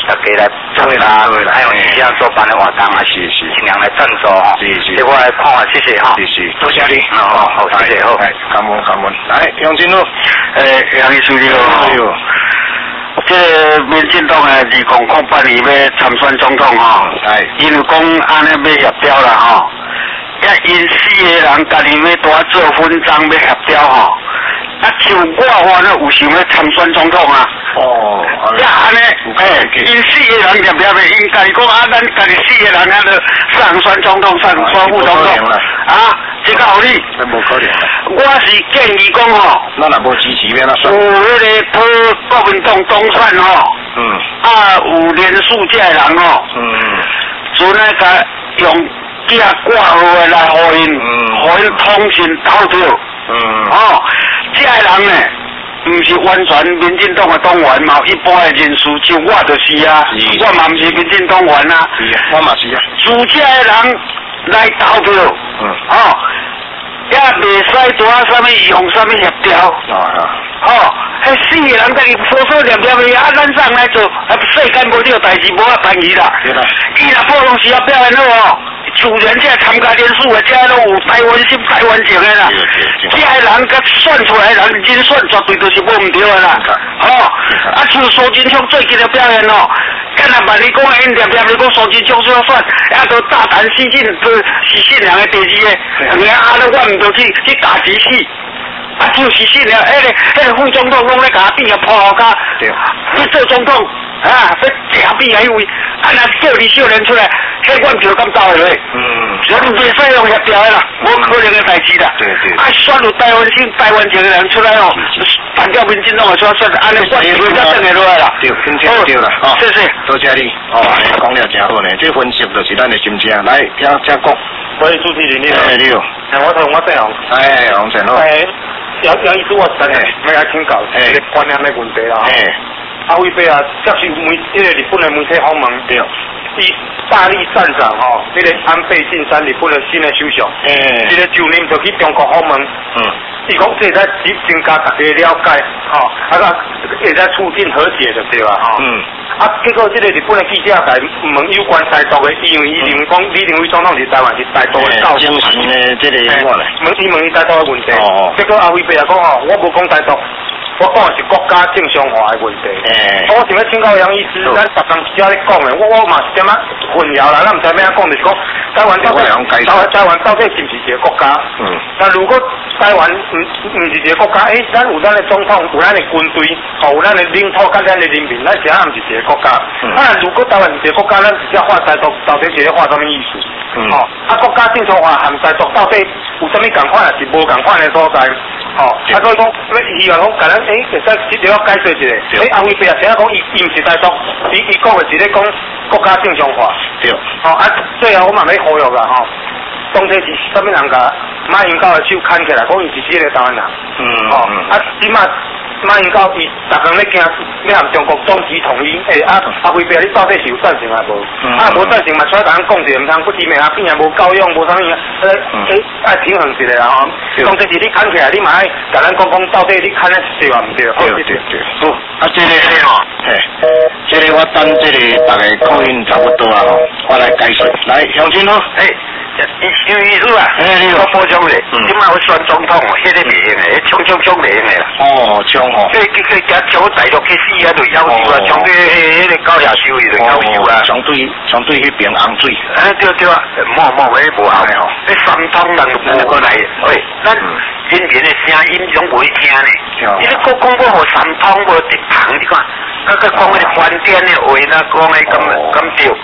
大家来参加，还有你这样做班的活动啊，是尽量来赞助哈。是。我来看下，谢谢哈。 是。多谢你。 好，谢谢好。 感恩。来，杨金路。 杨医生你好。这民进党的2008年要参选总统吼，因为讲安尼要协调啦吼，因4个人家己要多做分赃要协调吼，像我话呢有想要参选总统啊。安尼，因4个人协调的，因家己讲咱家己4个人上选总统，上副总统这个好理。 无可能。 我是建议讲吼， 咱若无支持要哪选？ 有迄个讨国民党当选吼，有连署这人吼，阵来甲用寄挂号的来互因通信投票，这人呢，唔是完全民进党的党员嘛，一般的人士像我就是啊，我嘛唔是民进党员啊， 我嘛是啊， 主这人来投票，也袂使做啥物用啥物协调，迄4个人家己说说念念的，咱上来做，世间无这代志，无法办伊啦。伊若普通时要表现好自然这参加联署的，这都有台湾心、台湾情的啦。这人甲选出来的人，人选绝对都是无唔对的啦。像苏贞昌最近的表现敢若万你讲因念念你讲苏贞昌要选，也都大谈西进，是信良的第2个，我唔着去打击死。就是信良，迄个副总统拢咧甲变个破后家，你做总统要假变迄位，若叫你少年出来，迄阮票敢到去？所以袂使用协调的啦，无可能的代志啦。选有台湾心、台湾情的人出来代表民进党的选，安尼我票才等下落来啦。 对，对啦， 谢谢， 多谢你。讲了真好呢，这分析就是咱的心情。来，听讲。 喂，主持人你好。 你好。 我同我郑红。 洪郑好。 杨医师，我真系要来请教一个观念的问题啦。为伯啊，接受迄个日本的媒体访问，对，伊大力赞赏迄个安倍晋三日本的新的首相，这个就任就去中国访问，伊讲这在增加大家了解，会在促进和解的对吧？结果这个日本的记者来问有关台独的，因为伊认为讲李登辉总统是台湾是台独的教精神的这个问伊台独的问题，结果为伯也讲我无讲台独。我讲的是国家正常化的问题。我想要请教杨医师，咱逐工只咧讲的，我嘛是点啊混淆啦，咱唔知咩讲，就是讲台湾到底是唔是一个国家？那如果台湾唔是一个国家，咱有咱的总统，有咱的军队，有咱的领土，甲咱的人民，咱实在唔是一个国家。如果台湾是一个国家，咱直接划台独，到底是咧划什么意思？国家正常化含台独到底有什么共款，还是无共款的所在？所以讲，希望讲，甲咱会使了解说一下。阿伟伯也听讲，伊唔是台独，伊讲的是咧讲国家正常化。对。最后我嘛要呼吁啦，当初是什么人甲马英九的手牵起来，讲伊是这个台湾人。即马马英九伊逐工咧惊要和中国终止统一，阿伟伯你到底是有赞成还无？无赞成嘛，出来甲咱讲者，毋通不知名啊，变也无教养，无啥物爱平衡一下啦当初是你牵起来，你嘛爱甲咱讲到底你牵的是对还毋对？对。好，这个这个我等这个大家口音差不多啊，我来解说。来，乡亲好，因为是啊，我补充咧，即摆我选总统，迄个袂用诶，冲袂用诶啦。冲佢加从大陆去死啊，就夭寿啊，冲去迄个高亚修就夭寿啊。冲对迄边洪水。对啊，冇迄无效吼。你三通人过来，喂，咱人民的声音拢袂听呢。你讲我无三通无直通，你看，讲迄个翻天的话啦，讲迄咁对。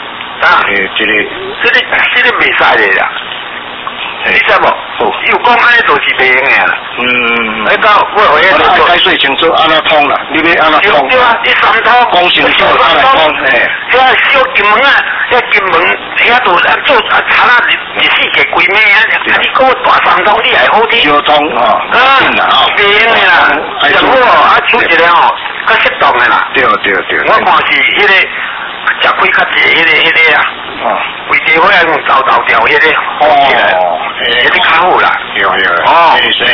这个袂使的啦，你知无？又讲安尼就是袂用的啦。我解释清楚，安怎通啦？你要安怎通？对啊，你三通讲清楚安怎通？遐小金门啊，遐金门遐都做差那24个几暝啊！你讲大三通，你还好啲？小通袂用的啦。像我出一个较适当的啦。对。我看是迄个。食开较济，迄个啊，为地火用走掉，迄个好起来，迄个较好啦。对。所以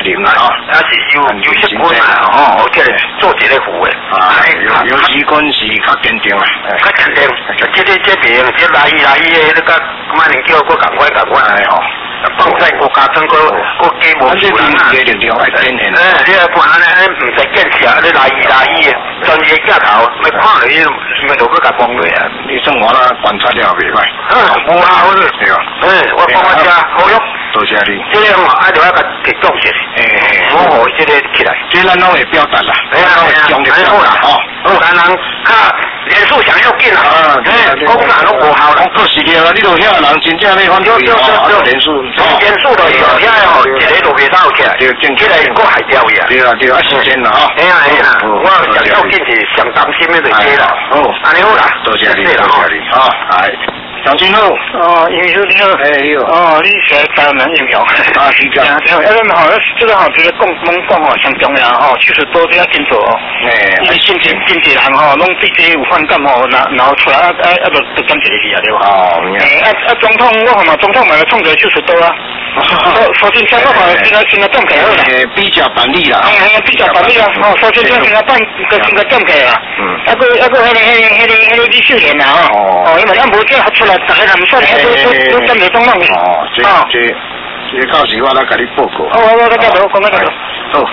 灵啊， 啊是有识分啊，哦，即个做一个副的。 啊，有时kun是较坚定啊， 较坚定，这边这来的，那个马宁叫我赶快来吼。放在国家中国给无数人啊！ 对， 你不然呢，唔使坚持啊！你来的，专业架头，咪看你咪就去甲帮你啊！ 你算我啦，观察了袂歹。 有啊，我对啊。我帮我家好用。 多谢你。 这个嘛，爱就要甲提供些。我这个起来。 这咱拢会表达啦。 好啦，咱人较连数想要紧啊。讲啥拢无效啦。 可是了，你都遐人真正要反对连数。 连数就有，遐吼一个都袂倒起来，起来个海钓呀。 对啊，时间啦吼。 哎呀，我想要紧是上担心的就这啦。安尼好啦， 多谢你，好，哎。蒋金浩， 英雄你好， 你好，你是台湾英雄， 是这样， 这个这个讲上重要就是多这样进步经济人拢对这有反感然后出来就讲这个去对吧？总统我嘛总统嘛创造就是多啊，首先香港嘛现在政客好啦， 比较板栗啦， 比较板栗啊，首先现在政客啦，个李秀莲啦因为咱无这出来大家人算都跟着总统这到时我来给你报告。 我讲好，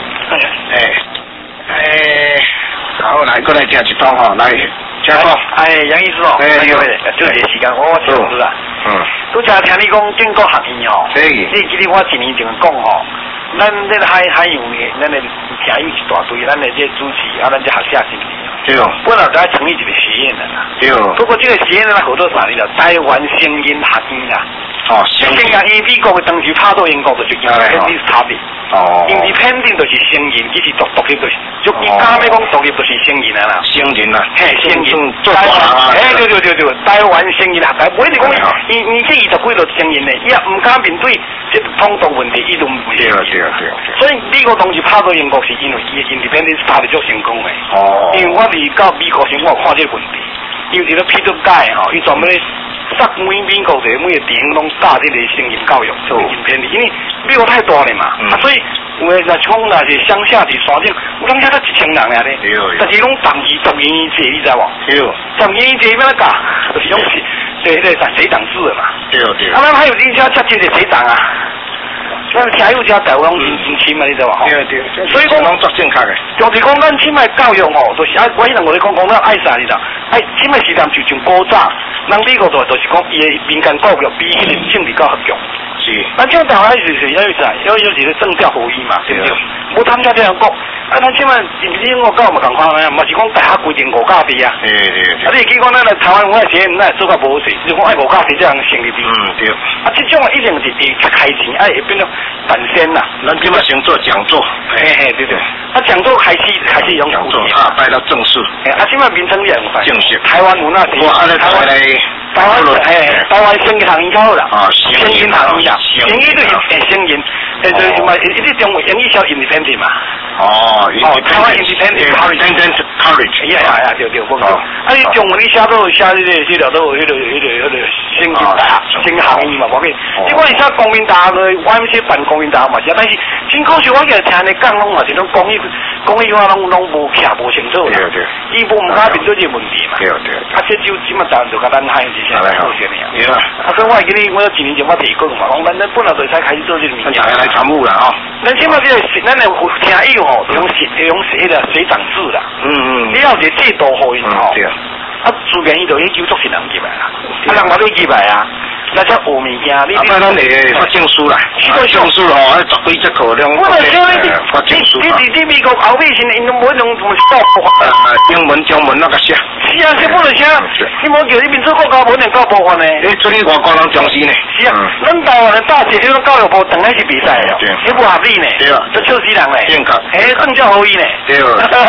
好来，过来听一段吼，来，嘉哥， 杨医师你好，就这时间我是啊，拄则听你讲建国学院你记得我1年前讲咱这个海洋的，咱的听友一大堆，咱的这主持咱这学者是不是？ 对哦。 本来就要成立一个实验的啦。 对哦。不过这个实验呢，好多啥呢？台湾声音学院啦。声音因美国的当时拍到英国就是independent study。independent 就是声音，其实独立就是，就伊刚要讲独立就是声音啦。 声音啦。 声音。 做大啊。 对，台湾声音学会，不一定讲你这20几个声音呢，伊也唔敢面对这通道问题，伊都唔会。对。所以美国当时拍到英国是因为伊的 independent study 足成功的。因为我哋到美国时，我看这个问题，因为这个 Peter Guy 伊专门塞每美国的每个地方拢打这个声音教育做independent，因为美国太大了嘛，所以有的若讲那是乡下是山顶，有乡下才1000人啊咧，但是拢当时10元一节，你知无？10元一节要哪教？就是用这个谁党制的嘛。对。咱还有人家接这个谁党啊？咱听有家台湾真深嘛，你知无？对。所以讲， 拢作正确的。 就是讲，咱起码教育就是我迄阵我咧讲咱爱啥，你知？起码时代就像古早，咱美国就是讲伊的民间教育比迄个政治较合强。是。咱像台湾就是因为啥？因为就是政教合一嘛，对不对？无参加这样讲，咱起码你我教嘛共款啊，嘛是讲大学规定5加2啊。你记讲咱来台湾我实验，咱做较无势，就讲爱5加2这样成立的。对。这种一定是第开钱，会变成本身啦。 咱今麦先做讲座。 对。讲座开始用讲座，摆到正式。 今麦名称也很快。 正式。 台湾有那些。台湾声音行业好啦。声音行业。声音就是声音，就是嘛，一直中文英语叫 independent 嘛。台湾 independent college。对，我讲。你中文你写到写迄个都迄个声音大声行业嘛，我讲。你讲你写国民大学，我们去办国民大学嘛是，但是真可惜我其实听你讲拢嘛是拢讲伊话拢无徛无清楚啦。对。伊无唔敢面对这个问题嘛。对。这就即嘛就甲咱海是啥做些呢？对啊。所以我记得我1年前我提过嘛，讲咱本来就才开始做这个物件。 来参悟啦咱起码这个咱的听友用迄个水长制啦。你要一个制度好因对。自然伊就去求助是人入来啦，人嘛都入来啊。那才学物件，你咱会发证书啦，证书10几节课量。 我就说你美国后尾先，因拢无用英文、中文那个写。 是啊，这不能写，你无叫你民主国家无能教部分呢。 你出去外国人重视呢。 是啊，咱台湾的大学迄种教育部当然是比赛了，你不合理呢。对啊，这笑死人嘞。 正确。 更加合理呢。 对。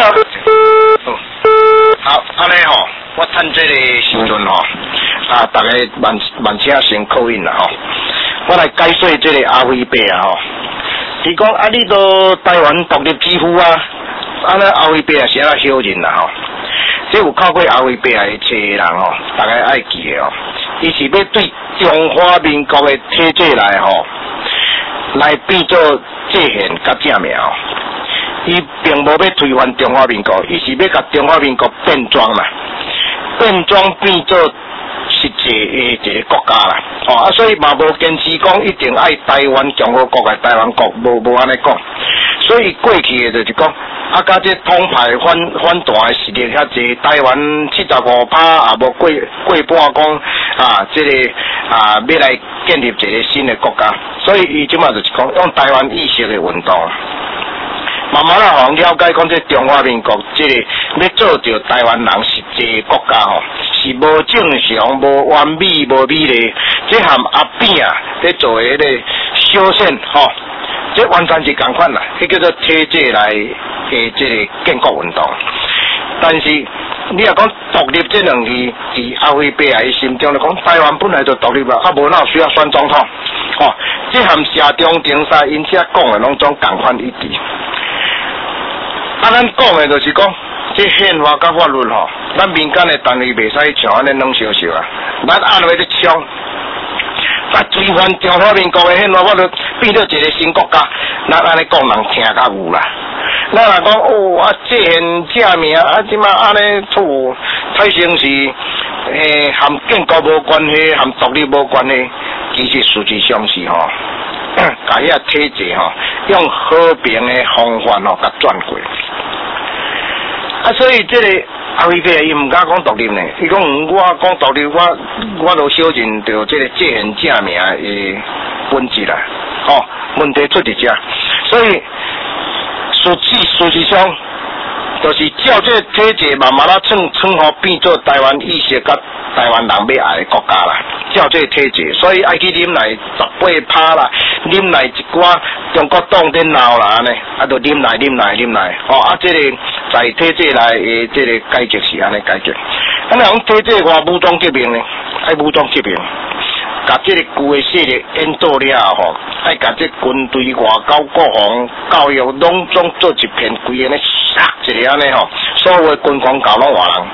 好，安尼我趁这个时阵大家慢车先扣印啦我来解说这个阿辉伯伊讲你都台湾独立之父那阿辉伯是安怎晓人啦这有看过阿辉伯的册的人大家爱记的伊是要对中华民国的体制来变做界限甲正名哦，伊并无要推翻中华民国，伊是要甲中华民国变装嘛，变装变做实际的一个国家啦。哦所以嘛无坚持讲一定爱台湾共和国的台湾国，无安尼讲。所以过去的就是讲，甲这统派反弹的势力遐济，台湾75%也无过半讲这个要来建立一个新的国家，所以伊即马就是讲用台湾意识的运动，慢慢啊，互了解讲这中华民国这个要做着台湾人实际国家吼，是无正常、无完美、无美丽，这含阿扁在做的迄个修宪吼。这完全是同款啦，迄叫做体制来的这个建国运动。但是你若讲独立这两字，伫阿辉伯的心中来讲，台湾本来就独立啦，无哪需要选总统？这含社中定赛因遮讲的拢总同款一致。咱讲的就是讲，这宪法甲法律吼，咱民间的单位袂使像安尼冷烧烧啊，咱按落去冲。推翻中华民国的宪法法律，变做一个新国家，咱安尼讲人听较有啦。咱若讲界限正名即马安尼处，太成是含建国无关系，含独立无关系，其实实际上是甲遐体制用和平的方法甲转过。所以这个阿辉伯伊唔敢讲独立呢，伊讲我讲独立，我都小认着这个界限正名的本质啦。问题出伫遮，所以实际上就是照这个体制慢慢啊创好变做台湾意识甲台湾人要爱的国家啦。照这个体制，所以爱去啉来18%啦，啉来一寡中国党在闹啦呢，就啉来。这个在体制内的这个改革是安尼改革。咱讲体制外武装革命呢，爱武装革命，甲这个旧的势力引导了爱甲这军队、外交、国防、教育拢总做一片规个呢，一个安尼所有的军工搞拢换人。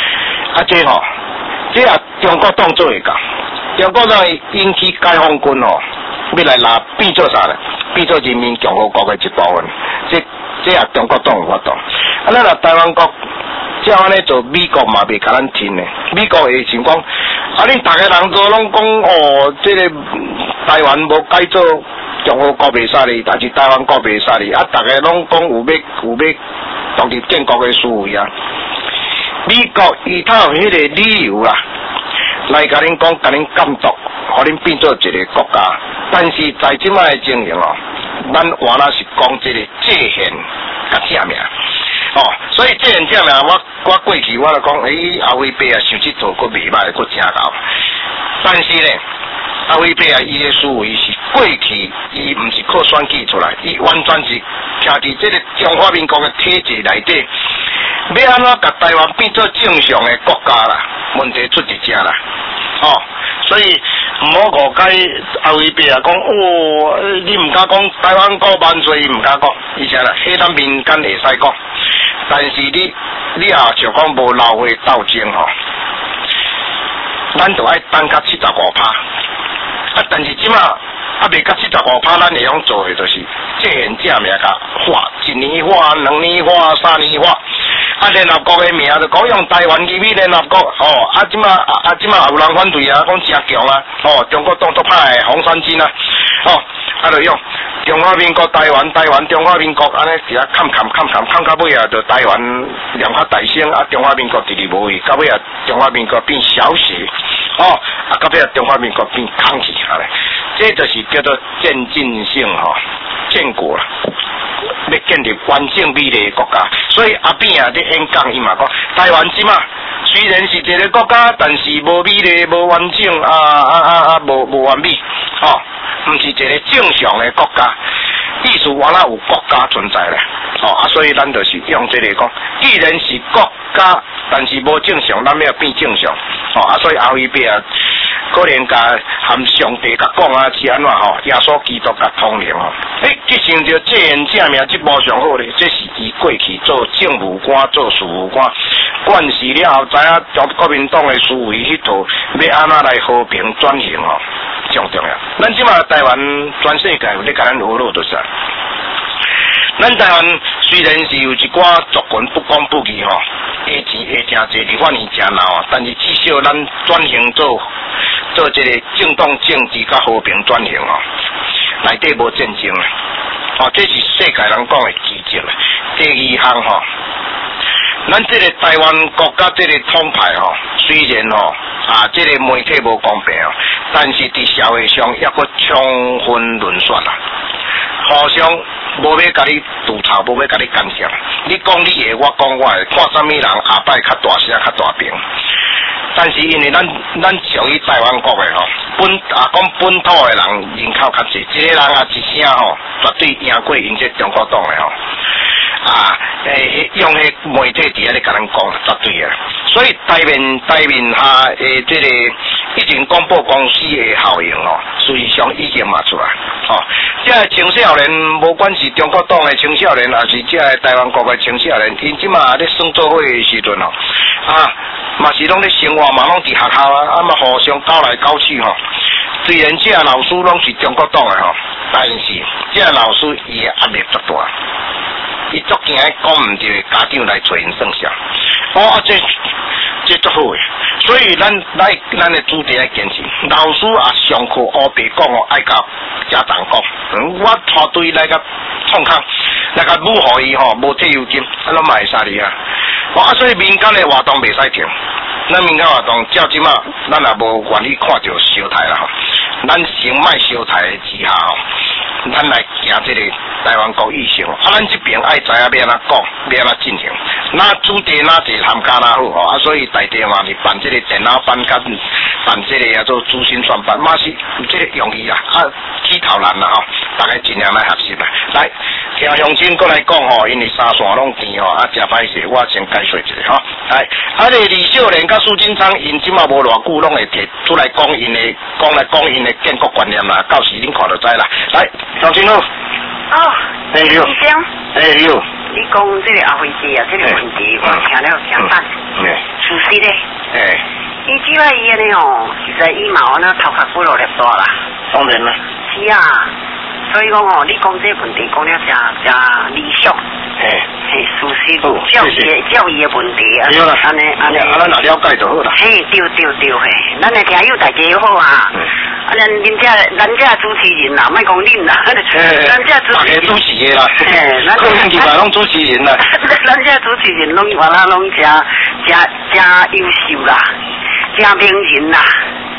这中国党做会到，中国党引起解放军要来拿变做啥呢？变做人民共和国的一部分。这中国党有法度。咱若台湾国照安尼做，美国嘛袂甲咱听呢。美国会想讲，恁大家人做拢讲这个台湾无改做共和国袂使哩，但是台湾国袂使哩。大家拢讲有要独立建国的思维啊。美国伊他有迄个理由啦，来甲恁讲，甲恁监督，互恁变做一个国家。但是在即摆的情形咱原来是讲这个界限甲正名。所以界限正名，我过去我就讲，阿辉伯想这套佫袂歹，佫正够。但是呢，阿辉伯伊的思维是过去，伊毋是靠选举出来，伊完全是徛伫这个中华民国的体制内底。要安怎甲台湾变做正常的国家啦？问题出伫遮啦，所以唔好误解阿辉伯讲，你唔敢讲台湾国万岁，唔敢讲，而且啦，迄咱民间会使讲，但是你也就讲无老岁斗争咱就爱等甲75%，但是即马未甲75%，咱会用做的就是界限正名甲划，1年划、2年划、3年划。联合国的名就讲用台湾语去联合国，即马有人反对啊，讲真强啊，中国当作派的红衫军啊，就用中华民国台湾中华民国安尼伫遐砍到尾啊，就台湾量较大声啊，中华民国直直无去，到尾啊中华民国变小写，到尾啊中华民国变空气下来，这就是叫做渐进性建国啦。要建立完整美丽的国家，所以阿扁在演讲伊嘛讲，台湾即马虽然是一个国家，但是无美丽、无完整无完美，毋是一个正常的国家。意思原来有国家存在咧，所以咱就是用这个讲，既然是国家，但是无正常，咱要变正常，所以阿辉伯可能甲含上帝甲讲是安怎耶稣基督甲通灵去想着界限正名这部上好咧，这是伊过去做政务官、做事务官，惯势了后，知影从国民党的思维迄套要安怎来和平转型上重要。咱即马台湾全世界有咧甲咱学咯，就是。 咱台湾虽然是有一寡族群不公不义吼，下钱下真济，离我真闹，但是至少咱转型做这个正当政治甲和平转型哦，内底无战争啊，哦，这是世界人讲的奇迹啦。第二项吼，咱这个台湾国家这个统派吼，虽然吼这个媒体无公平哦，但是伫社会上抑阁充分论说啦。互相无要甲你吐槽，无要甲你干涉。你讲你的，我讲我的，看啥物人下摆较大声较大屏。但是因为咱属于台湾国的吼，讲本土的人人口较济，一个人一声吼，绝对赢过因这中国党的吼。用迄媒体伫遐咧甲咱讲，绝对啊。所以台面下这个一群广播公司的效应哦，事实上已经嘛出来。哦，这青少年无管是中国党的青少年，还是这台湾国的青少年，因即嘛咧算做伙的时阵哦，嘛是拢咧生活嘛，拢伫学校啊，嘛互相搞来搞去吼。虽然这老师拢是中国党的吼，但是这老师伊的压力足大。伊足惊讲唔对，家长来找因算账。这足好诶。所以咱的主题来坚持，老师上课黑白讲哦，爱甲家长讲。我拖队来甲创康，来甲侮辱伊吼，无退休金，咱嘛会杀你啊！所以民间的活动袂使停。咱民间活动照即马，咱也无愿意看到烧台啦吼。咱先卖烧台之下吼。咱来行这个台湾国意识，咱这边爱知影要安怎讲，要安怎进行。那主题哪侪参加哪好吼，所以大地嘛是办这个电脑班，甲办这个做珠心算班，嘛是这个容易啦，起头难啦吼，大家尽量来学习啦。来，听乡亲过来讲吼，因为三线拢甜吼，真歹势，我先解说一下吼。来，李少年甲苏金昌，因即马无偌久，拢会摕出来讲因的建国观念啦，到时恁看就知啦。来。张金好。医生。你讲这个阿飞机啊，这个问题我听了相当。属实咧。伊即摆伊安尼吼，实在伊嘛安那头壳骨落力大啦。当然啦。是啊，所以讲吼，你讲这个问题讲了真理想。属实教育的问题啊。对啦。安尼，咱若了解就好啦。对嘿，咱的听友大家好啊。咱这主持人啦，莫讲恁啦，咱这主持人主持的啦，咱基本拢主持人啦，咱这主持人拢原来拢真优秀啦，真名人啦，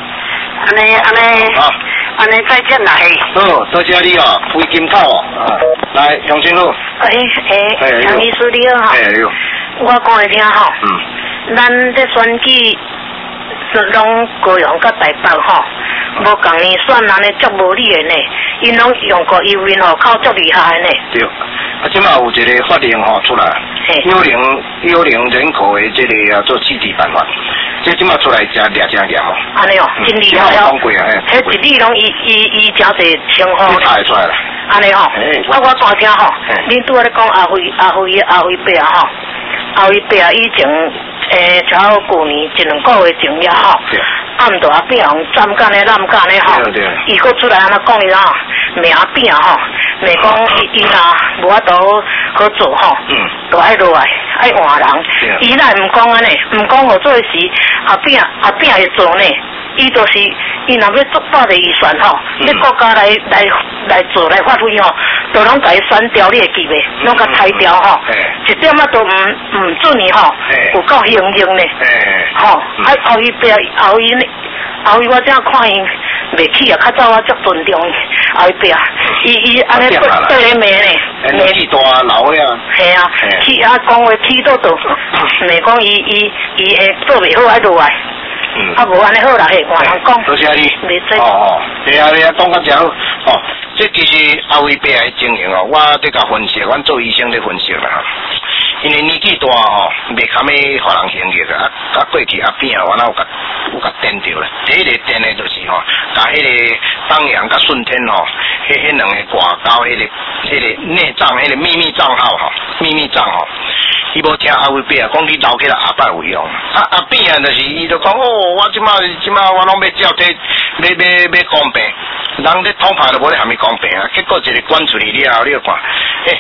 安尼再见啦嘿。好，多谢你哦，飞金口哦，来杨先生。杨医师你好。我讲来听吼，咱这选举是拢高雄甲台北吼。无共年选人呢，足无理的呢，因拢用过邮面吼，靠足厉害的呢。对，即马有一个法令吼出来，幽灵人口的这个做起底办法，这即马出来真厉哦。安尼哦，真厉害哦。迄一例拢伊真侪称呼。你猜出来啦？安尼吼，我大听吼，恁拄仔咧讲阿辉伯啊吼，阿辉伯啊以前超旧年一两个月前了吼。暗大阿扁红站干的、烂干的吼，伊佫出来安尼讲伊吼，命扁吼，咪讲伊若无法度好做吼，就爱落来爱换人。伊来毋讲安尼，毋讲好做时阿扁会做呢。伊就是伊若要做大的预算吼，你国家来做来发挥吼，就拢甲伊删掉，你会记袂？拢甲裁掉吼，一点仔都唔准伊吼，有够凶呢，吼，后伊我这样看伊袂起啊，较早我足尊重后伊伯啊，伊安尼对咧骂呢，年纪大老个啊，系啊，气啊讲话气到骂讲伊会做袂好爱落来。无安尼好啦，嘿，换人讲。多谢你。对啊，讲较真好。这其实阿伟伯的经营我得甲分析，阮做医生咧分析啦。因为年纪大袂堪要互人行业啊，过去阿扁我有甲颠着啦。第一个颠的就是甲迄个当阳甲顺天迄两个挂钩迄个内账迄个秘密账号秘密账伊无听阿伟伯讲你留起来阿伯有用。阿扁就是伊就讲我即马我拢要照这要公平，人咧统派就无咧含伊公平啊。结果一个关出去了后，你就看，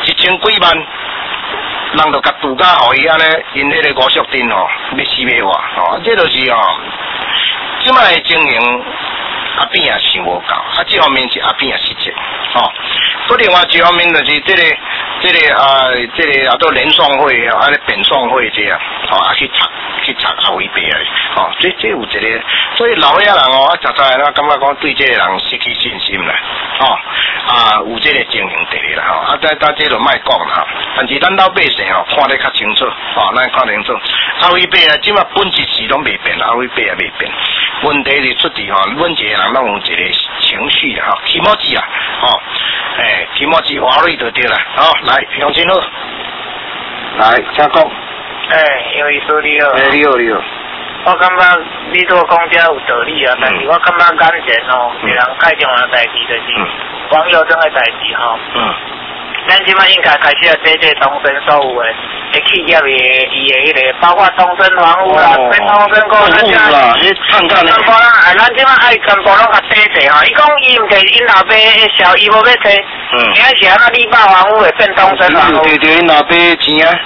1000几万，人就甲杜家互伊安尼，因迄个五宿镇吼，要死要活吼，这就是吼，即摆经营阿扁也想无够，这方面是阿扁也失责吼。另外一方面就是这个啊，都联创会啊，安尼变创会这样，吼啊去查阿伟伯诶，吼，这有一个，所以老岁仔人哦，实在咱感觉讲对这个人失去信心啦，吼啊有这个经营地咧啦，吼啊但这就莫讲啦，但是咱老百姓吼看得较清楚，吼咱看清楚，阿伟伯啊，即马本质是拢未变，阿伟伯也未变，问题是出伫吼，阮一个人拢有一个情绪啦，吼，起毛子啊，吼。题目是华瑞就对啦，好，来杨金好，来请讲。 有意思你好。 你好你好。 我感觉你做讲遮有道理啊，但是我感觉眼前吼，别人介重要代志就是网友这个代志吼。咱即摆应该开始对这东森所有的企业伊的迄个，包括东森房屋啦、东森公司啦，你看看咧。 咱即摆爱全部拢甲底坐吼，伊讲伊毋摕因老爸小伊无要摕，今仔是安那力霸房屋会变东森房屋。 对因老爸钱啊，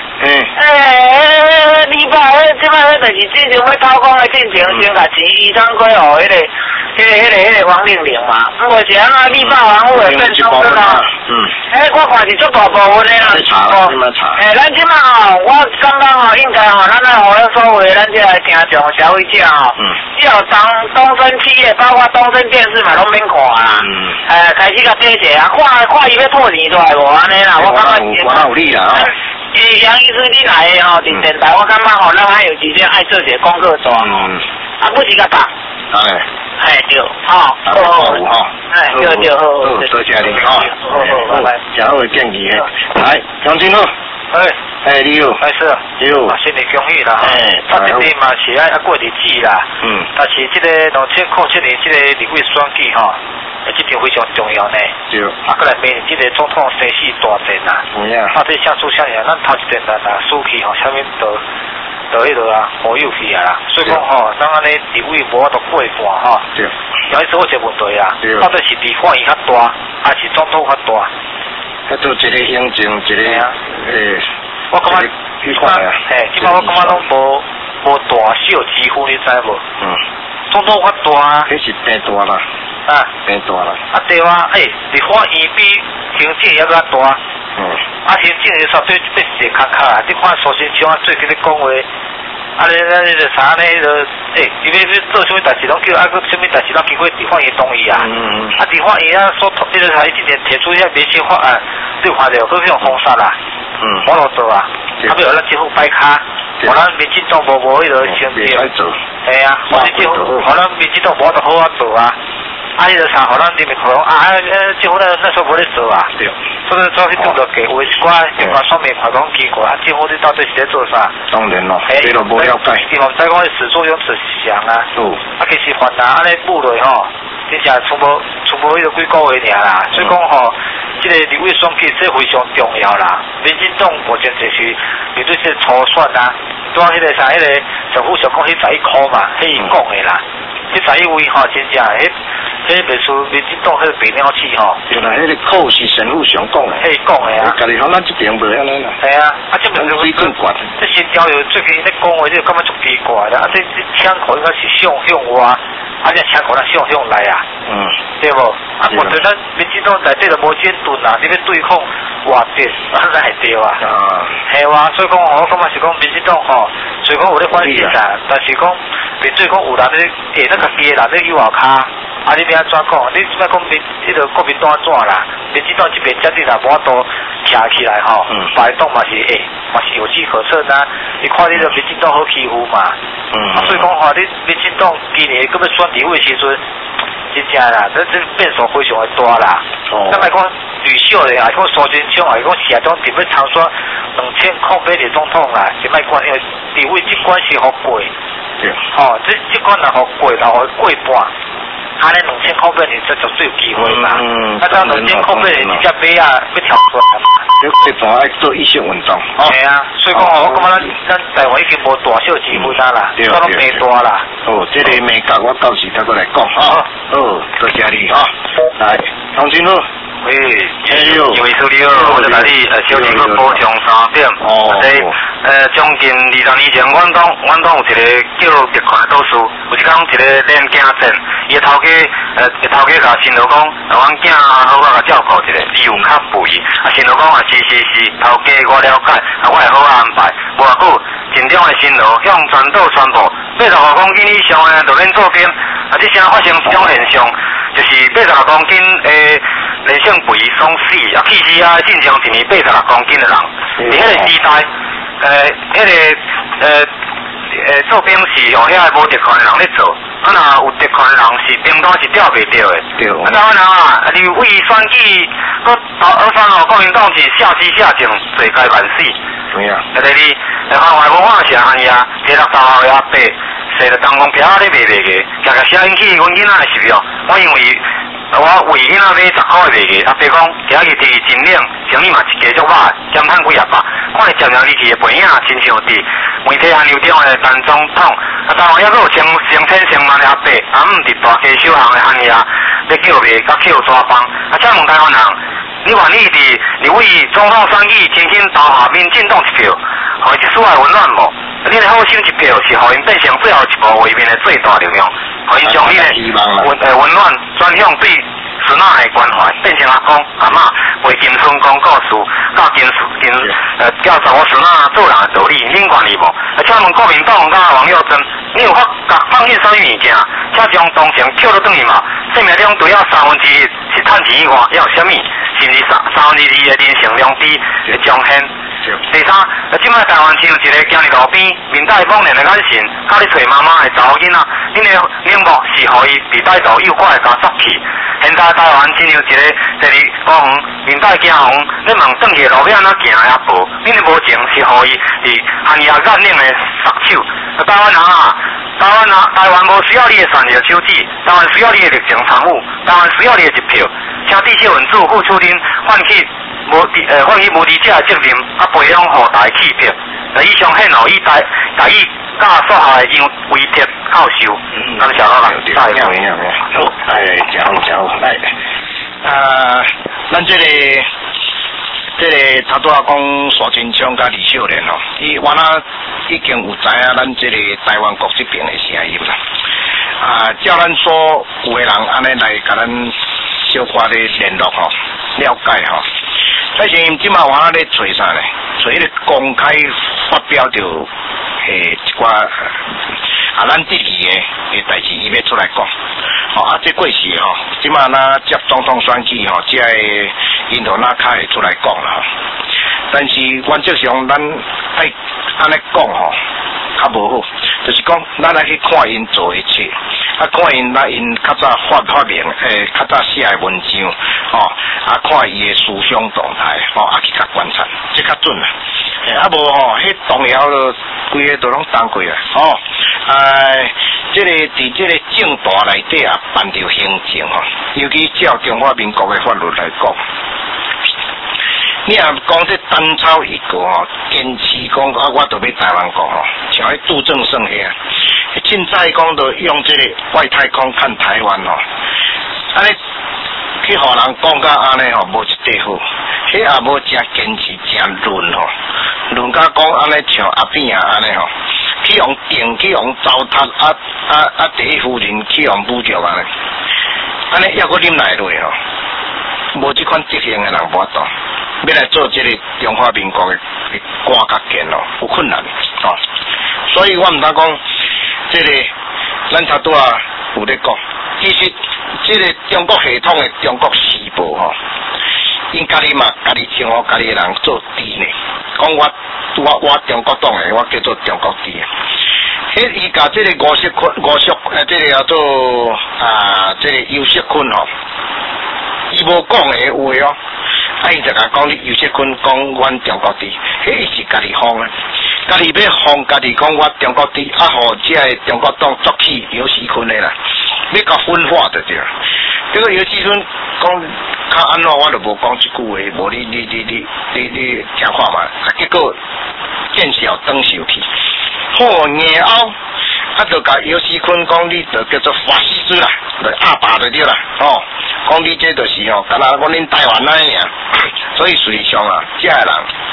力霸即摆迄就是之前要偷工的进程，先甲钱移上过互迄个王玲玲嘛，毋过是安那力霸房屋会变东森啊。我看是足大部分的啦。咱即马吼，我感觉吼，应该吼，咱来互咱所有咱这个听众消费者吼，以后东森企业，包括东森电视嘛，拢免看啦。开始甲底坐啊，看伊要吐钱出来无安尼啦，我感觉。 我有理啦。 杨医师你来吼，伫电台，我感觉吼，咱还有之前爱做一个功课做吼，不是甲答。对，好，对，好， 多谢你，好， 拜拜， 真好建议诶，来，杨金好，你好， 是， 你好， 新年恭喜啦，今年嘛是爱过日子啦，但是这个2007年这个立委选举吼，这点非常重要呢， 对， 过来明年这个总统生死大战啊，这相处相咱头一阵啦，输去吼，下面就迄落啊，好有去啊啦，所以讲吼，咱安尼立委无法度过半吼， 对， 有一次我一个问题啊，到底是立法院较大，还是总统较大？ 迄做一个行政，一个我感觉，即摆我感觉拢无大小之分，你知无？总统较大啊， 迄是变大啦，变大啦。 对啊，立法院比行政还较大。行政的绝对变一个卡卡啊！你看苏新昌啊，最近咧讲话，那个啥呢？因为做什么代志拢叫个什么代志，拢经过地方院同意啊。地方院所那个啥，今年提出遐民生法案，你有看到各种封杀啦。我落做啊，比如咱政府摆卡，互咱民进党无迄个成绩。系啊，我哋政府互咱民进党无得好啊做啊。迄个啥，互咱人民可能政府那时候无咧做啊。对。所以做去拄着给有一寡电话上面快讲奇怪，政府你到底是咧做啥？ 当然咯，这都无了解。 伊嘛毋知讲始作俑是啥啊。其实反正安尼布落吼，真正全部迄个几个月尔啦。所以讲吼，这个立委选举这非常重要啦。民进党目前就是面对这初选啊，拄迄个啥，迄个政府上讲迄11块嘛，迄伊讲的啦。迄11位吼，真正迄袂输民进党迄个白鸟气吼。 对啦，迄个口是神父上讲的。 迄讲的啊。 家己讲咱这边无安尼啦。 系啊，这边水准悬。 这新条又最近咧讲话，你感觉足奇怪啦。这枪口应该是向外，这枪口咱向内啊。对无？我对咱民进党内底就无监督啦，你要对抗外敌，咱系对啊。系哇，所以讲我感觉是讲民进党吼，虽然讲有咧反击啦，但是讲面对讲有人咧那个家己人咧右后骹。你要安怎讲？你即摆讲迄个国民党怎啦？民进党这边家己若无法度徛起来吼，白党嘛是有机可乘啊！你看你个民进党好欺负嘛？所以讲吼，你民进党今年根本选立委时阵，真正啦，这变数非常的大啦。咱来讲吕秀的，还讲苏贞昌，还讲谢总特别长选2008年总统啦，就卖管因为立委这关系好过。对。这关若好过，然后过半。安尼2008年这就最有机会嘛。这2008年你只马啊要跳出来嘛。 你过半爱做意识运动。 系啊，所以讲我感觉咱台湾已经无大小机会啦，都拢变大啦。 这个美角我到时再过来讲。多谢你来，洪金好。 喂，因为所以我就甲你小弟去补充3点。将近20年前，阮党有一个叫特权的导师，有一天一个练囝战，伊个头家甲新郎讲，阮囝好甲照顾一下，你有较肥，新郎讲是，头家我了解，我会好安排。无偌久，真正的新郎向全岛宣布，85公斤以上的就免做兵。这声发生一种现象，就是86公斤的人性肥爽死，去世进前一年86公斤的人，伫迄个时代。做兵是由遐无特权的人咧做，若有特权的人是兵单是调袂着的。对。台湾人你为选举，国民党是下鸡下井，罪该万死。对啊。第二，海外文化社汉呀，第60号的阿伯，坐着东风票咧卖个，常常引起阮囡仔的失望。我认为。我为囡仔买10块卖个，阿伯讲，今日天气真冷，生意嘛是继续歹，减趁几啊百。看渐渐离去的背影，亲像伫媒体汉流中的陈总统，台湾还阁有成千上万的阿伯，伫大街小巷的汉爷，咧叫卖甲捡抓帮。请问台湾人，你愿意伫为总统选举亲身投下民进党一票，互伊一丝的温暖无？你的好心一票是互因变成最后一步画面的最大力量，互因将你的温暖转向对孙仔的关怀，变成阿公阿嬷为金孙讲故事，教查某孙仔做人的道理，恁愿意无？请问国民党甲王佑珍，你有放进啥物物件？且将当前扣落转去嘛？生命中除了1/3是趁钱以外，还有啥物？甚至2/3的人性良知的彰显。第三，即摆台湾像一个行伫路边，面带茫然的眼神，甲咧找妈妈的查某囡仔，恁的冷漠是互伊被歹徒诱拐甲抓去。现在台湾亲像一个第2公园，面带惊惶，咧问转去路边安怎行的阿婆，恁的无情是互伊伫寒夜眼冷的杀手。台湾人啊！台湾无需要你的善良手指，台湾需要你的热情参与，台湾需要你的一票，请知识分子付出恁换取无理者的责任，培养后代气魄。以上献予台语甲所下的威贴教授，感谢老人。好， 真好，来，咱这个差不多讲苏贞昌甲李秀莲哦，伊原来已经有知影咱这个台湾国这边的声音啦。照咱所有的人安尼来甲咱小可咧联络吼，了解吼。但是因即马原来咧找啥呢？找迄个公开发表着一寡咱自己的代志，伊要出来讲。这过时吼，即马咱接总统选举吼，即个因头那开会出来讲啦。但是原则上咱爱安尼讲吼，较无好，就是讲咱来去看因做一切，看因较早发明较早写的文章，看伊的思想动态，去甲观察，这较准啦。无迄动摇就规个都拢当过啦，这个伫这个政大内底办着行政尤其照中华民国的法律来讲。你若讲这单操一个坚持讲我都要台湾讲像迄杜正胜遐，凊彩讲都用这个外太空看台湾安尼去互人讲甲安尼无一块好，迄也无真坚持真论论甲讲安尼像阿扁安尼去用定去用糟蹋第一夫人去用侮辱安尼要搁啉来落无这款执行的人无法度。要来做这个中华民国的官甲建有困难所以我唔当讲这个咱差多有咧讲，其实这个中国系统的中国时报因家己嘛家己称呼家己的人做猪呢，讲我中国党的，我叫做中国猪。迄伊甲这个吴锡这个叫做这个尤锡坤伊无讲的话伊就甲讲你尤锡坤讲阮中国猪，迄是家己放啊，家己要放家己讲我中国猪，互这个中国党作起尤锡坤的啦，要甲分化就对啦。这个尤锡坤讲较安怎，我就无讲一句话，无你听看嘛，结果见笑转受去。然后就甲尤熙坤讲，你就叫做法西斯啦，就阿爸就对啦，哦，讲你这就是哦，敢若讲恁台湾那样，所以实际上啊，这个人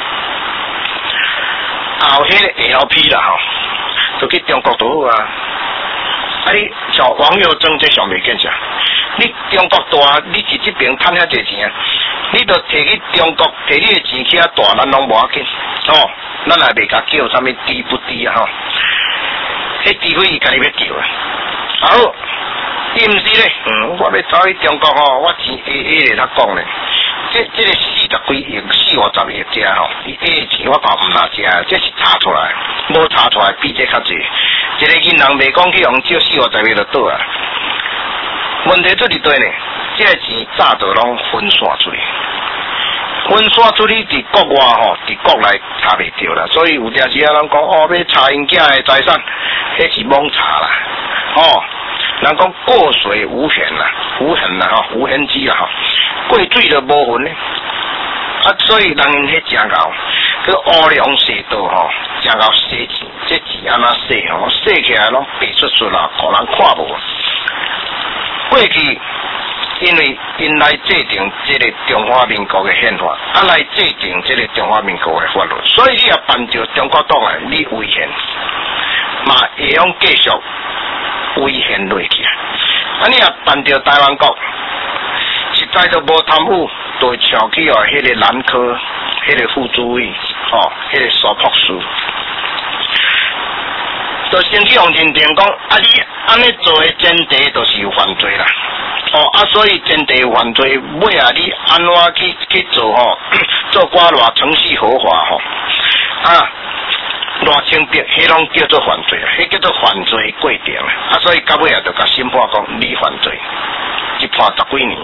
后迄个 ALP 啦吼，就去中国都好啊。啊，你像王佑正这上袂见啥？你中国大，你是这边赚遐侪钱啊？你就摕去中国，摕你的钱去遐大，咱拢无要紧哦。咱也袂甲叫啥物低不低啊吼？迄机会伊家己要叫啊。好，伊毋是咧，我要走去中国吼，我钱 AA 咧，他讲咧，这个40几亿、40-50亿只吼，伊 AA 钱我讲毋拿只，这是查出来，无查出来比这较济。一个银行袂讲去用借40-50亿就倒啊。问题出伫对呢，这个钱早就拢分散出去。分散出去伫国外吼，伫国内查袂着啦，所以有阵时啊，人讲哦，要查因囝的财产，迄是罔查啦，哦，人讲过水无痕啦，无痕啦吼，无痕迹啦吼，过水就无痕咧，啊，所以人迄真够，个乌龙蛇道吼，真够洗钱，这钱安怎洗吼，洗起来拢白出出啦，互人看无。过去。因为因来制定这个中华民国的宪法，啊来制定这个中华民国的法律，所以你也办着中国党啊，你违宪，嘛会用继续违宪落去。啊，你也办着台湾国，实在都无贪污，就会抢去哦，迄个南科，迄个副主委，哦，迄个苏博士。就先去用认定讲，啊你安尼做的前提就是有犯罪啦，哦啊所以前提有犯罪，尾啊你安怎去做吼，做寡偌程序合法吼，啊偌清白，迄拢叫做犯罪，迄叫做犯罪过程啊，所以到尾啊就甲审判讲你犯罪，一判10几年。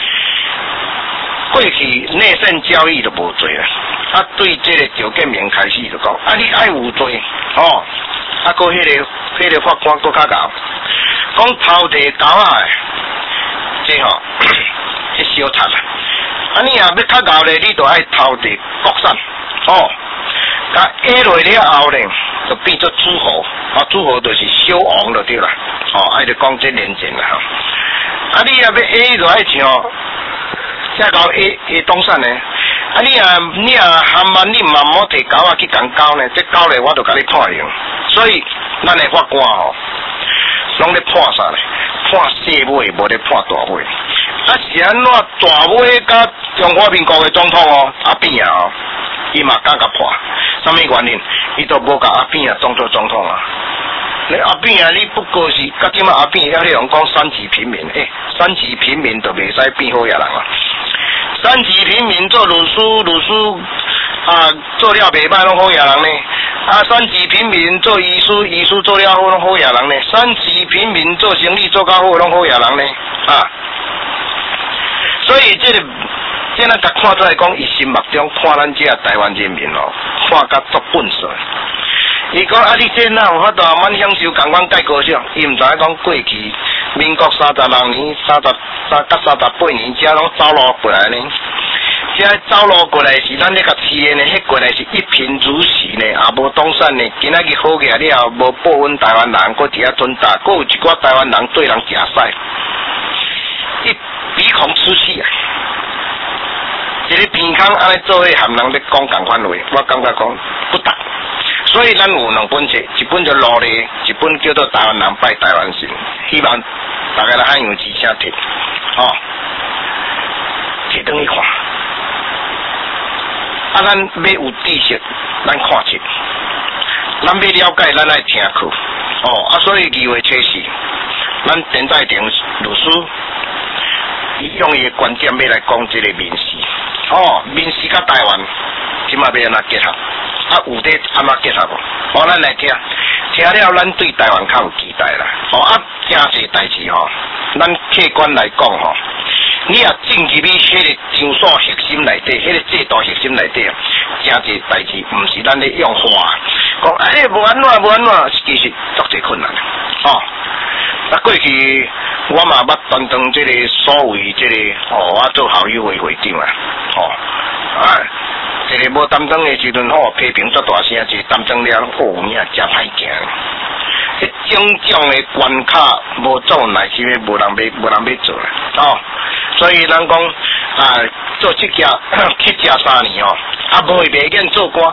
过去内线交易就无罪啦，啊对这个赵建明开始就讲，啊你爱有罪哦。啊，搁迄个法官搁较搞，讲偷地狗啊，这吼，这小贪啊！啊，你若要较搞咧，你就爱偷地国产，哦，甲下落了后咧，就变做诸侯，啊，诸侯就是小王就对啦，哦，爱就讲这年前啦，啊，你若要下就爱像，再搞下东山咧。啊！你含慢你嘛莫摕狗啊去共狗呢，这狗咧我就甲你判刑。所以咱的法官吼，拢咧判啥咧？判小尾，无咧判大尾。啊是安怎大尾甲中华民国的总统哦，阿扁啊，伊嘛敢甲判？什么原因？伊都无甲阿扁啊当做总统啊。你阿扁啊，你不过是甲即马阿扁遐咧人讲三级平民，三级平民就袂使变好野人啊。三级平民做律师啊，做了袂歹拢好野人呢。啊，三级平民做医师做了好拢好野人呢。三级平民做生意做较好拢好野人呢。啊，所以这咱甲看出来讲，伊心目中看咱这台湾人民哦，看甲足笨实。伊讲啊，你这哪有法度慢慢享受共阮介高尚？伊毋知影讲过去民国36年、38年，遮拢走路过来呢。遮走路过来是咱咧甲饲的呢，迄过来是一贫如洗呢，也无当善呢。今仔日好起来了，无报阮台湾人，搁伫遐存大，搁有一寡台湾人对人食屎，一鼻孔出气啊！一个鼻孔安尼做伙含人咧讲共款话，我感觉讲不当。所以咱有两本册，一本叫努力，一本叫做台湾人拜台湾神，希望大家来按用之声摕，哦，摕转去看。啊，咱要有知识，咱看册；咱要了解，咱爱听课。哦，啊，所以2月7日，咱陈在庭律师，伊用伊的观点要来讲这个民事。哦，民事甲台湾，即马要安怎结合？啊，有得安怎结合无？哦，咱来听，听了咱对台湾较有期待啦。哦，啊，真侪代志吼，咱客观来讲吼，你也进入去迄个张所核心内底，迄个制度核心内底，真侪代志毋是咱咧用话，讲无安怎，其实足侪困难。哦，啊，过去我嘛捌担当这个所谓这个我做校友会会长啊，啊。一个无担当的时阵，批评足大声，一担当了，有影真歹行。 种种的关卡无做耐心的，无人要做啦。哦，所以人讲啊，做这家去食3年哦，啊无袂瘾做官，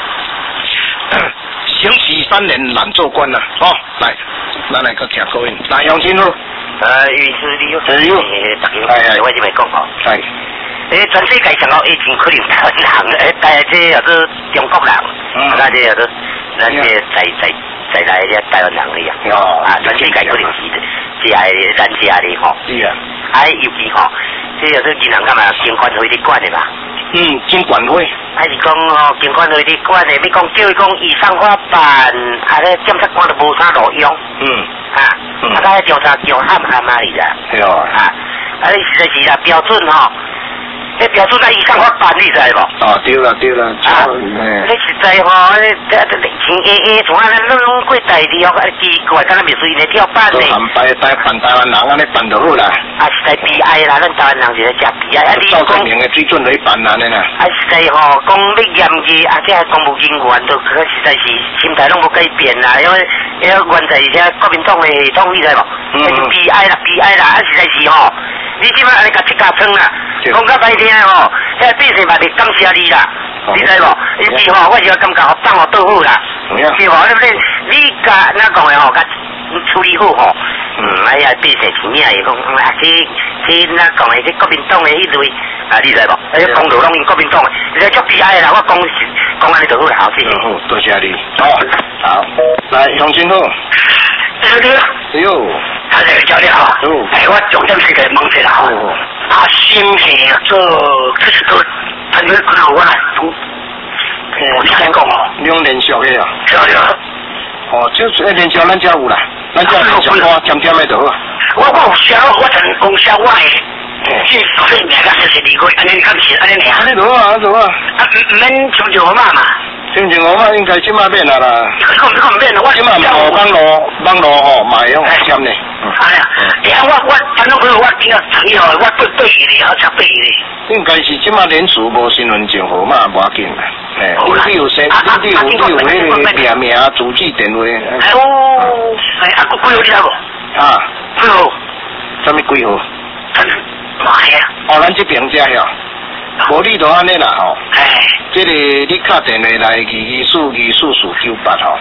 行起3年难做官啦。哦，来，咱来个听各位，来杨清路。 于是你有大家我就咪讲吼。 系。 全世界上到以前可能台湾人，但系这也是中国人，那这也是咱这在来这台湾人的呀。啊，全世界可能是咱家的吼。 是啊。 尤其吼，这也是银行干嘛监管会的管的嘛。 监管会。 是讲哦，监管会的管的，你讲叫伊讲以上法办，咧检察官都无啥路用。咧调查叫喊嘛哩啦。 对哦。 你实在是啦标准吼。迄标准在以上法办，你知无？ 哦，对啦。 你实在吼，像从咱拢过大地哦，奇怪，敢若袂随因跳办呢。 办台湾人安尼办就好啦。 实在悲哀啦，咱台湾人是咧真悲哀。 照证明的水准来办安尼啦。 实在吼，讲要严格，这公务人员都实在是心态拢无改变啦，因为原在些国民党的系统，你知无？悲哀啦，实在是吼。你即摆安尼甲这家村啦，讲较歹听吼，遐百姓嘛是感谢你啦，你知无？尤其吼，我是感觉放互倒好啦，是无？你甲哪讲的吼，甲处理好吼，哎呀，百姓听命伊讲，去哪讲的，去国民党的迄类，你知无？迄公路拢用国民党的，实在足悲哀啦，我讲安尼就好啦，好谢。 好，多谢你。好，来杨清好。 哎呦，他这个教练哈，我重点是个问题啦哈，心情做这是做，他们可能我来我听讲哦， 两连续的啊， 对。 哦，就是连续咱家有啦，咱家连续看点点的就好。 我有写，我成功写我的，去睡眠个是离开，安尼敢是安尼尔？ 安尼就好啊，就好啊。 免像就好嘛。 像我嘛应该即马免啦啦。 你免啦，我即马网络吼嘛会用签呢。 我反正我听到朋友，我对伊咧，我才对伊咧。 应该是即马连署无身份证号码无要紧啦。你有身，你有迄个名主机电话。 几号你知无？几号？ 什么几号？ 妈咱这边遮呀。无你就安尼啦吼，这个你打电话来22448吼，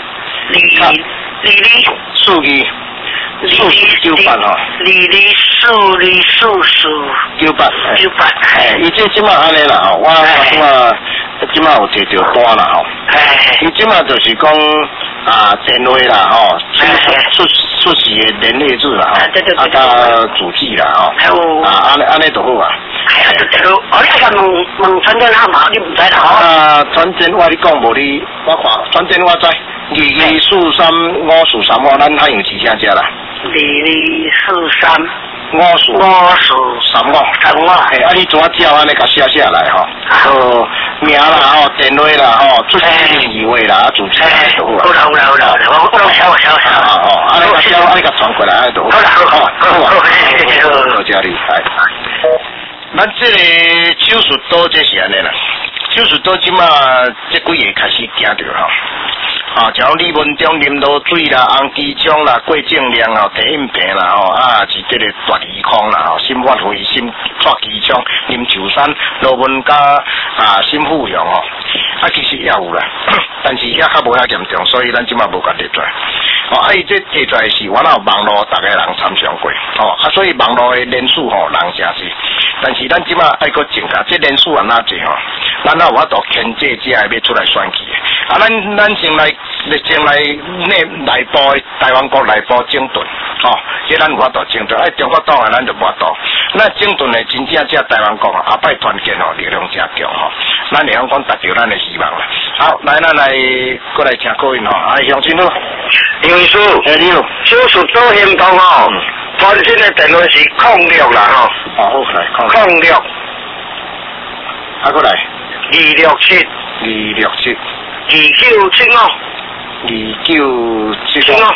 数字22448吼，22448，伊这即马安尼啦吼，我即马有摕着单啦吼，伊即马就是讲电话啦吼，出席的连列字啦吼，加主机啦吼，安尼就好啊。 我你爱问传真号码，你唔知啦吼？ 传真我你讲无你，我看传真我知，2235435，咱还用几声只啦 ？223。 55，你怎照安尼甲写下来吼？名啦吼，电话啦吼，出席议会啦，主持就好啦。好啦，我写。 安尼甲写，安尼甲传过来，安尼就好。好，多谢你，咱这个手术刀这是安尼啦，手术刀即马这几个开始行着吼，像李文忠啉落水啦、洪基昌啦、郭正亮吼、陈应平啦吼，是这个大李康啦吼、新发会、新蔡基昌、林秋山、罗文嘉新富雄吼，其实也有啦，但是遐较无遐严重，所以咱即马无甲列出来。伊这提出来是原来有网络，大概人参详过，所以网络的人数吼人诚济，但是咱即马爱搁增加，这人数啊哪济吼，咱也有法度牵制这要出来选举的。咱先来内部的台湾国内部整顿，这咱有法度整顿。中国党的咱就无法度。那整顿的真正台湾国后摆团结力量真强咱会晓讲达到咱的希望啦。好，来咱来过来听各位乡亲好。 杨秘书， 你好， 手术做行动传真的电话是06啦好来 06， 过来 267 267 2975 2975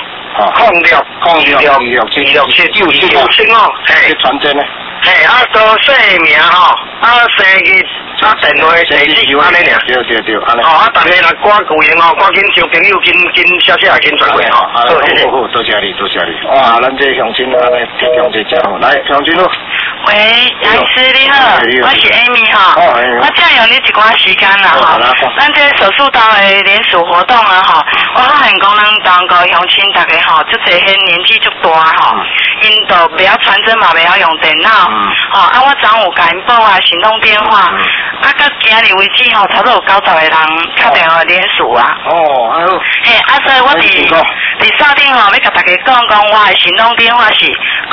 06，267 这传真呢？ 都姓名生日啊，电话地址安尼俩。 对，安尼。 哦，大家若赶有闲哦，赶紧招朋友，紧写紧传过吼。 好，多谢你。哇，咱这乡亲安尼提供这家伙，来乡亲咯。 喂，杨医师你好，我是 Amy 哈，我借用你一寡时间啦哈，咱这手术刀的联署活动啊哈，我发现讲咱东高乡亲大家吼，即个迄年纪足大吼，因都不要传真嘛，不要用电脑，吼啊我昨有甲因报啊行动电话，啊到今日为止吼，差不多有90个人敲电话联署啊。哦，好。嘿，啊所以我伫锁顶吼，要甲大家讲我的行动电话是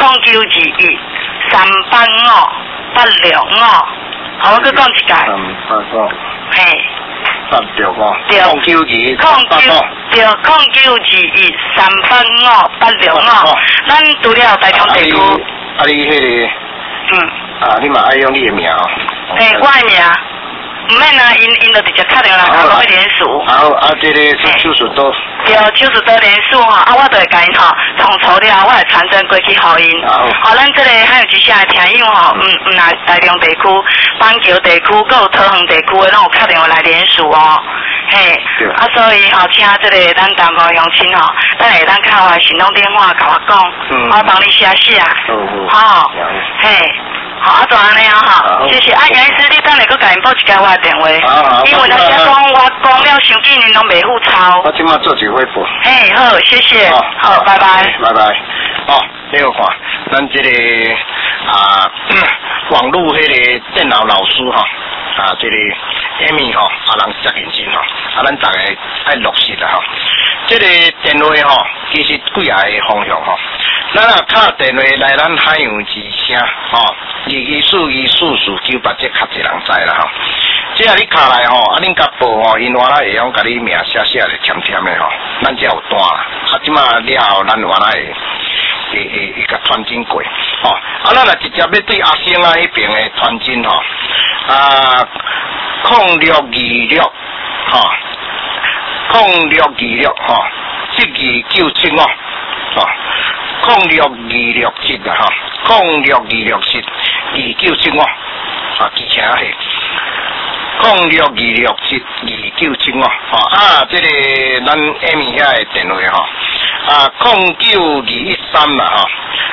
0921。385-865，好，我再讲一届。385。嘿。365。对。0921-385-865，咱除了台中地区。 啊，你迄个。你嘛爱用你的名哦。 嘿，我的名。唔免啊，因就直接打电话来，我联署。 好，这个手术刀。 对，手术刀联署吼，我就会甲因吼统筹了，我会传真过去互因。好，咱这个还有一些听友吼，唔来台中地区、板桥地区，佮有桃园地区的，拢有打电话来联署哦。嘿，所以吼，请这个咱东高乡亲吼，咱下当靠我行动电话甲我讲，我帮你写。好，嘿。好，就安尼啊哈，谢谢。杨医师，你等下佮甲因报一下我的电话，因为那些讲我讲了伤紧，因拢袂付钞。 我即马做一回报。 嘿，好，谢谢。好，拜拜。 拜拜。哦，你好看，咱这个网络迄个电脑老师哈，这个 Amy 哈，人真认真哈，咱大家爱落实啦哈。这个电话哈，其实几下个方向哈。咱打电话来咱海洋之声吼，21414498这较侪人知啦吼。这你卡来吼，恁甲报吼，因原来会用甲你名写的甜甜的吼，咱才有单啦。即马了后，咱原来会甲传真过吼。咱若直接要对阿星迄边的传真吼，0626吼，0626吼，7297哦。06267啊哈，062672975记起来嘿，062672975这个咱 Amy 遐的电话哈，09213啦哈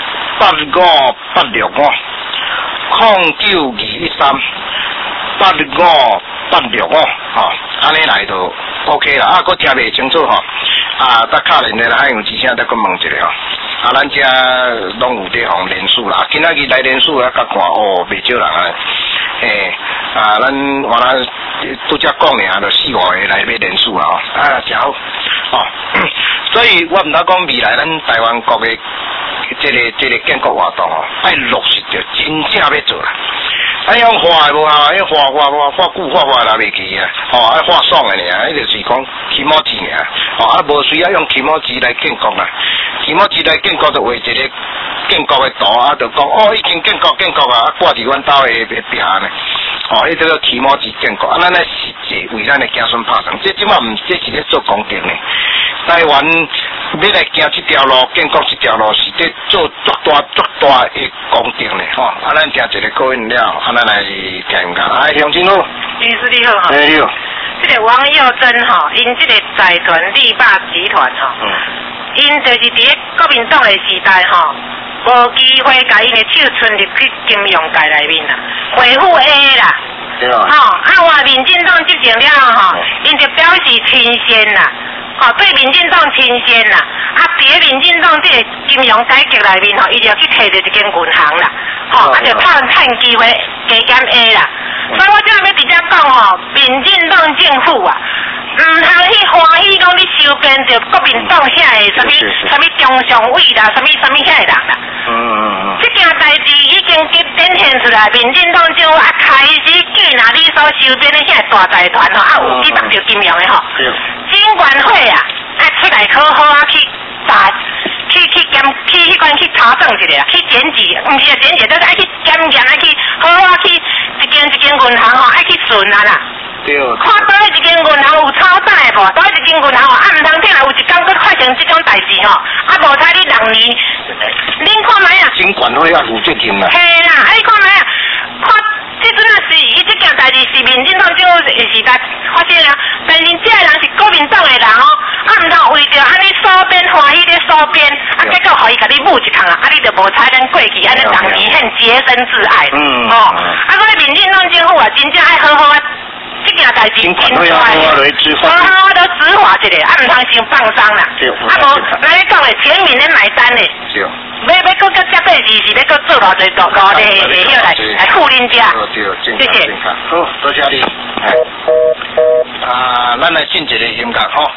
，85865，092138585安尼来就 OK 啦，佫听袂清楚吼，搭卡人的海洋之声，再佫问一下吼。咱遮拢有伫互联署啦，今仔日来联署啊，甲看袂少人啊，咱原来拄则讲尔，就4、5个来要联署啦真好所以我毋知讲未来咱台湾国的这个建国活动爱落实着真正要做啦。用画的无啊，迄画久来袂去啊，爱画爽的尔，迄就是讲起毛字尔，无需要用起毛字来建国啦，起毛字来建国就画一个建国的图就讲已经建国啊，挂伫阮兜的壁呢，迄个起毛字建国，咱来实际为咱的子孙拍算，即马这是咧做公定的，台湾要来行这条路，建国这条路是咧做足大的公定的咱听一个歌音了。咱来听下，乡亲好， 律师你好哈， 你好， 这个王佑珍哈，因这个财团力霸集团哈，因就是伫咧国民党的时代哈，无机会甲因的手伸入去金融界内面啦，回复 A 啦，对啊，换民进党执政了哈，因就表示亲善啦。对民进党亲善啦，伫咧民进党这个金融改革内面伊就去摕到一间银行啦，就趁机会加减 A 啦。所以我这要直接讲民进党政府啊，唔通去欢喜讲你收编着国民党遐的什么中常委啦，什么遐的人啦。这件代志已经展现出来，民进党政府开始记拿你所收编的遐大财团有去绑着金融的金管会啊，出来好好去去查证一下，去检举，唔是检举，就是爱去检去好好去一间银行爱去顺啦。看倒一间银行有超载的无？倒一间银行唔通听来有一天佫发生这种代志无彩你6年，恁看卖啊？ 金管会要有责任啦。 嘿啦，你看卖啊？看这阵啊是伊这间件代志是民进党这个时代发生啊，但是这个人是国民党的人哦，啊唔通为着安尼所变欢喜咧所变，啊结果互伊甲你母一趟啊，啊你就无采咱过去安尼当年很洁身自爱，哦，啊所以民进党政府啊，真正爱好好啊。这件代志真快，好好都执法一个，啊唔通先放松啦，啊无咱咧讲诶，全民咧买单咧，要搁接对是要搁做偌济多的会晓来护恁家，谢谢。 好，多谢你。啊，咱来进一个音乐吼。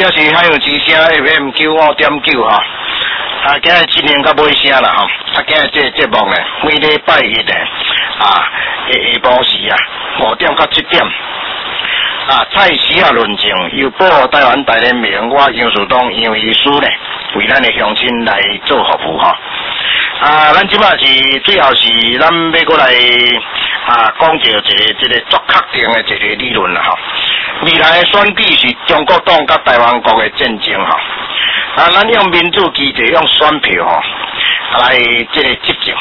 是海洋之声 FM95.9哈。今日今年到尾声啦吼，今日这节目呢，每礼拜日呢，下晡时5点到7点，蔡时论证，由保护台湾大联盟，我杨树东杨医师呢，为咱的乡亲来做服务吼。咱即摆是最后是咱要过来讲一个这个足确定的一个理论啦吼。未来的选举是中国党甲台湾国的战争吼。咱用民主机制，用选票吼来这个执政。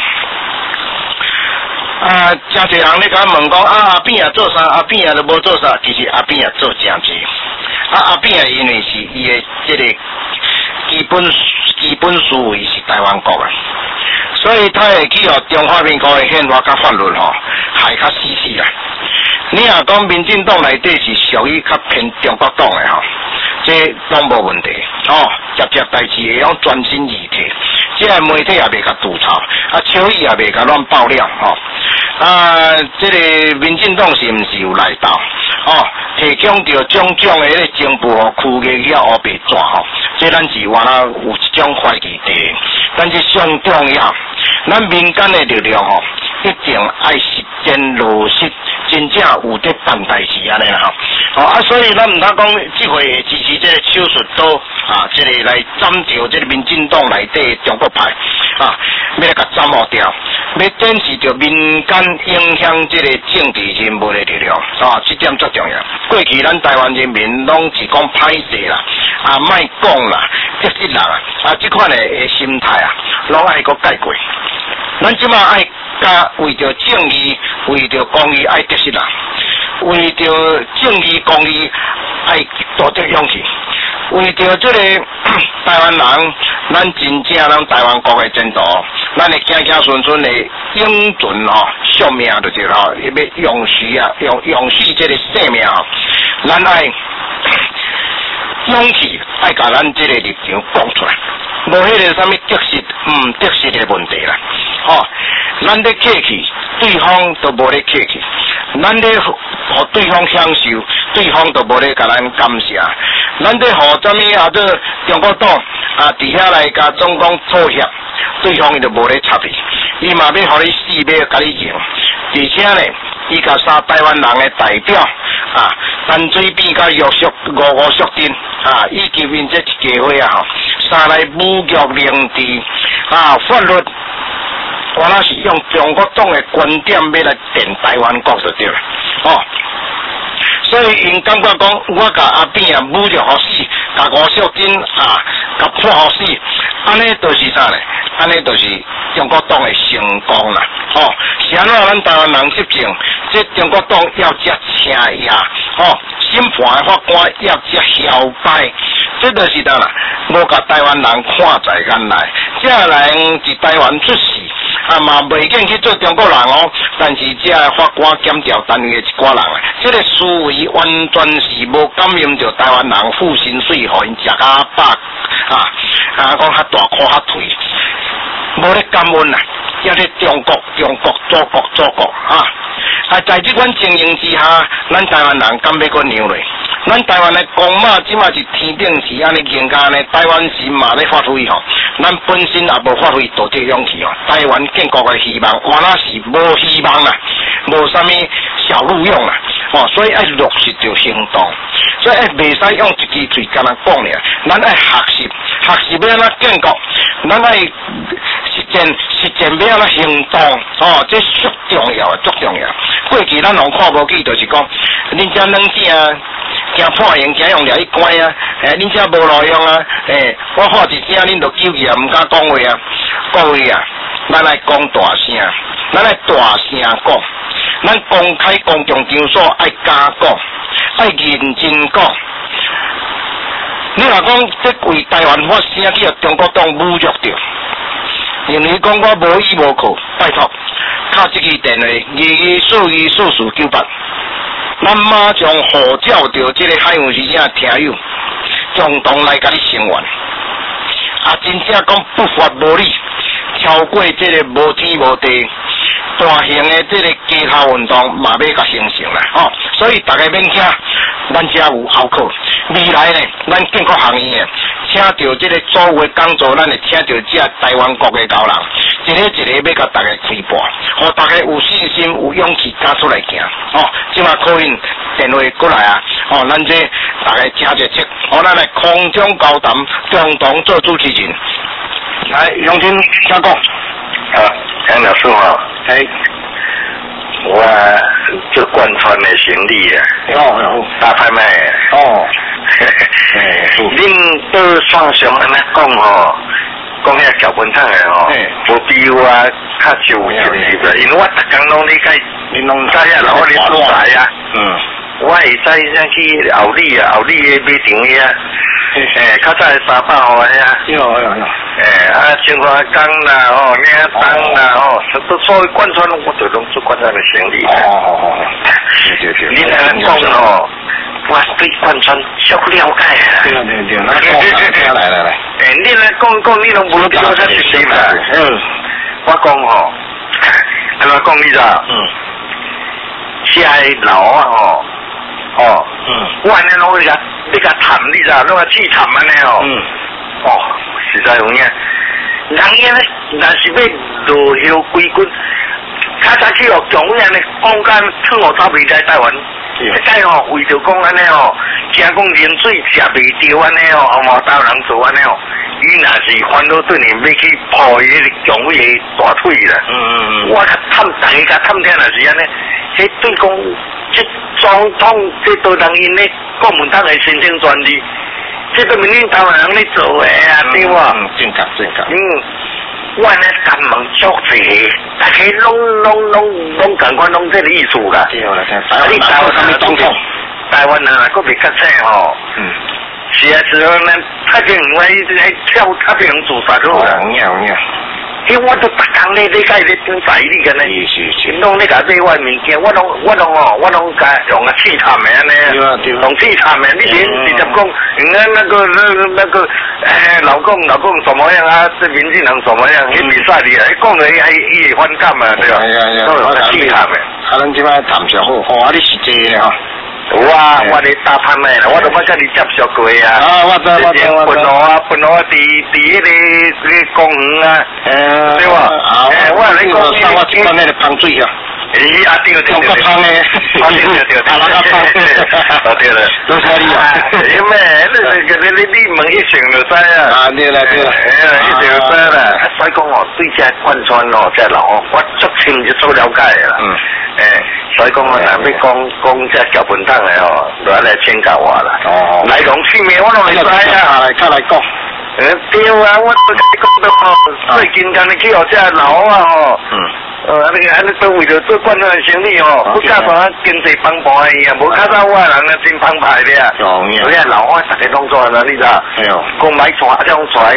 真侪人咧甲问讲阿扁做啥？阿扁都无做啥，其实阿扁做真济。阿扁因为是伊的这个基本思维是台湾国啊，所以他会去中华民国的宪法甲法律吼，害较死啦。你若讲民进党内底是属于较偏中国党的吼，这拢无问题哦。接代志会用专心议题，这个媒体也袂甲吐槽，消息也袂甲乱爆料吼。这个民进党是毋是有来到？提供着种种的咧情报和区域了黑白纸吼，这咱是原来有一种怀疑的，但是上重要，咱民间的力量吼，一定爱实践落实，真正有在办代志安尼啦吼。所以咱毋通讲即回支持这个手术刀这个来斩掉这个民进党内底中国派要来甲斩获掉，要展示着民间影响这个政治人物的力量这点最重要。过去咱台湾人民拢是讲歹势啦，卖讲啦，得失人这款的心态拢爱个改过。咱即马爱加为着正义，为着公义爱得失人，为着正义公义爱大得勇气，为着这个台湾人，咱真正咱台湾国的前途，咱会行行顺顺的永存宿命就是要永续永续这个生命咱爱勇气爱甲咱这个立场讲出来，无迄个啥物得失得失的问题啦。咱咧客气，对方都无咧客气；咱咧互对方享受，对方都无咧甲咱感谢。咱咧互啥物做中国党伫遐来甲总统妥协，对方伊都无咧插去，伊嘛要互你死，要甲你赢，而且呢，伊甲三台湾人的代表陈水扁甲岳淑吴淑珍以及因这一家伙三来侮辱凌迟法律。我那是用中国党的观点要来电台湾国就对了所以因感觉讲，我甲阿扁侮辱好死，甲吴淑珍甲判好死，安尼就是啥呢？安尼就是中国党的成功啦是安怎咱台湾人执政，这中国党要遮请压审判的法官要遮嚣摆，这就是啥啦？无甲台湾人看在眼内，这人伫台湾出事。嘛袂瘾去做中国人但是这法官检调单位的一寡人这个思维完全是无感应着台湾人付薪水，互因食甲饱讲较大块较腿，无咧感恩要咧中国祖国在这款情形之下，咱台湾人敢要搁让落？咱台湾的公马即马是天顶是安尼人家呢，台湾是嘛咧发挥咱本身也无发挥大这勇气台湾建国的希望，原来是无希望啦，无啥物小路用啦所以爱落实着行动，所以袂使用一支嘴干那讲尔，咱爱学习要安怎建国，咱爱实践要安怎行动这足重要足重要。过去咱拢看无起，就是讲恁遮软件惊判刑，惊用掠去关恁遮无路用我喊一声恁就救去毋敢讲话各位咱爱讲大声，咱爱大声讲，咱公开公共场所爱加讲，爱认真讲。你若讲这为台湾发声，去中国党侮辱着，因为讲我无依无靠，拜托，敲这支电话，224298，咱马上呼叫着这个海洋之声听友，共同来甲你声援。真正讲不法无理，超过这个无天无地。大型的这个街头运动嘛要甲形成啦所以大家免惊，咱家有后课。未来呢，咱建国行业请到这个所有的讲座，咱会请到这台湾国的高人，一个要甲大家开播，互大家有信心、有勇气，敢出来行。哦，即马可以电话过来啊！哦，咱这大家听一切，哦，咱来空中交谈，共同做主持人。来，杨军请讲。 杨老师好。我这贯穿的行李啊，大拍卖恁都算上安尼讲吼，讲遐小本厂的吼，无比我较少有经验，因为我逐工拢咧解，恁拢知啊，我咧做来啊，我会知啥去后里啊，后里的买场遐。较早300号的呀，清华岗啦，领当啦，都所谓贯穿，我就拢做贯穿的行李。对。你安尼讲哦，我对贯穿足了解啊。对，来。你来讲，你拢无叫我实习嘛？我讲吼，安怎讲你知？这老啊我安尼拢你甲谈你知，拢去谈安尼实在有影。人伊呢，若是要落叶归根，较早去强威安尼讲间趁互走袂来台湾，一解为着讲安尼惊讲冷水食袂着安尼后毛大人做安尼伊若是烦恼对你要去抱迄个强威的大腿啦。我较探大家较探听若是安尼，迄对讲。这总统这都人因咧国民党的申请专利，这都民进党人咧做的啊，对哇？ 正确。 我咧甘问足济，大家拢感觉拢这个意思啦。 对啦， 你台湾人总统，台湾人啊，个别较醒吼。是啊，时候呢，太平洋来跳太平洋自杀好啦。 有。 因为我都逐工咧甲伊咧顶在你个呢，拢咧甲买我物件，我拢甲用个试探的安尼，用试探的，你连直接讲，那个，老公什么样啊？这民进党什么样？你比赛你讲的伊会反感嘛，对吧？都有个试探的。 咱即摆谈上好，你实际的吼。 有啊，我咧打拍卖啦，我都捌甲你接触过啊。 我知。 分路伫迄个公园啊，对吧？我咧讲我一般那个香水啊。 对。 中国香的。 对。对了。 都是你啊。 因为你问一声就知啊。 对啦。 一声就知啦。所以讲对这贯穿这老我足清就做了解啦。所以讲若要讲这小本党的来请教我啦。来龙去脉我拢会知啊。 来讲。 对啊，我都讲到最近刚去这老啊安尼都为着做贯穿生意不加上经济崩盘的无较早我人啊真澎湃的啊。所以老我大家拢做啦，你知？讲买船啊，种船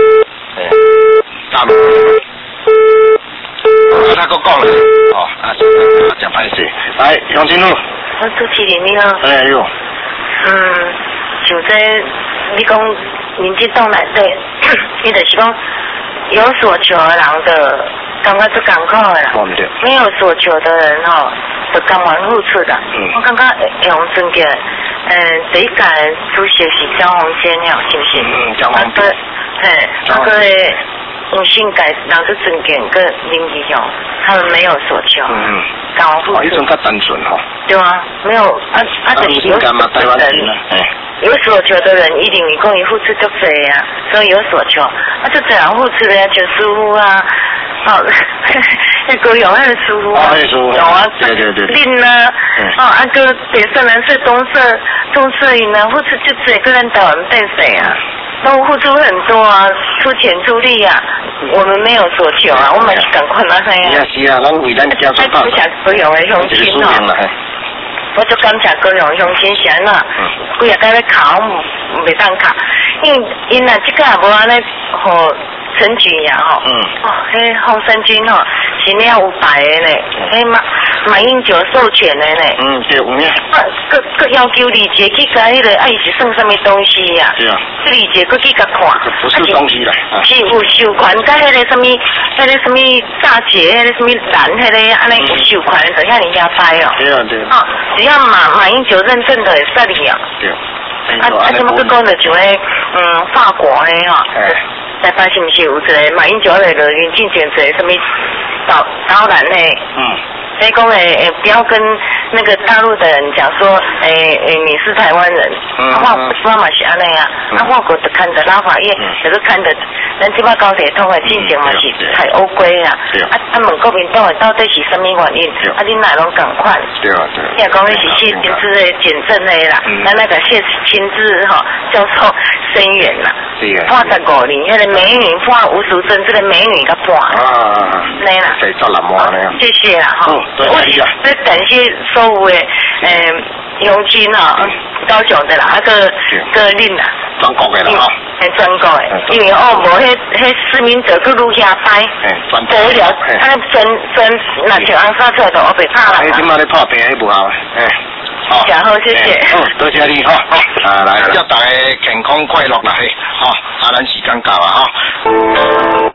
他搁讲了真歹势。来，杨金路。 主持人你好。就这你讲民进党内底，伊就是讲有所求的人的，感觉是艰苦的啦。没有所求的人就甘愿付出的。我感觉用尊敬，第一届主席是张宏先了，是不是？ 张宏。 有性改人都尊敬跟林义雄，他们没有所求，甘愿付出。 一种较单纯对啊，没有就是有所求的人，有所求的人一定会讲伊付出足多啊，所以有所求，就这样付出的就舒服啊，那个有很舒服啊，有啊，拎啊，个北色、南色、东色云啊，付出就这个人台湾带谁啊？都付出很多啊，出钱出力啊，我们没有所求啊，我们是赶快拿开啊。 是啊，咱为咱家做大。 感谢高雄的乡亲我就感谢高雄乡亲是安怎，规个在咧考，袂当考，因若即个也无安尼， 陈菊呀吼，哦，迄洪生军吼，是了有牌的呢，迄马英九授权的呢， 对，有影。 各要求李杰去甲迄个，是算什么东西呀？ 对啊。 这李杰去甲看。 不是东西啦。 是有授权，甲迄个什么大姐，迄个什么蓝，迄个安尼有授权，就遐尼遐歹哦。 对啊对。 哦，只要马英九认证的会使哩啊。 对。 怎么去讲就像迄法国诶吼。台北是毋是有一个马英九来落去进行一个什么导览呢？所以讲不要跟那个大陆的人讲说，你是台湾人，我嘛是安尼啊，我国就看着拉法院，就是看着咱即摆高铁通的进行嘛是太乌龟啊，他们国民党的到底是什么原因？你哪拢共款？对啊对。你讲的是谢金枝的检证的啦，咱那个谢金枝哈教授声援啦，判15年，迄个美女判吴淑珍这个美女个判，那啦，谢谢啦哈。我感谢所有的乡亲啊，高雄的啦，个恁啦， 全国的啦哈， 全国的，因为无迄市民者去愈遐歹，无聊，真那像红沙出来就我被拍啦。 今麦咧拍病迄无效， 好，谢谢。 多谢你哈，来祝大家健康快乐啦嘿，好，咱时间到啊哈。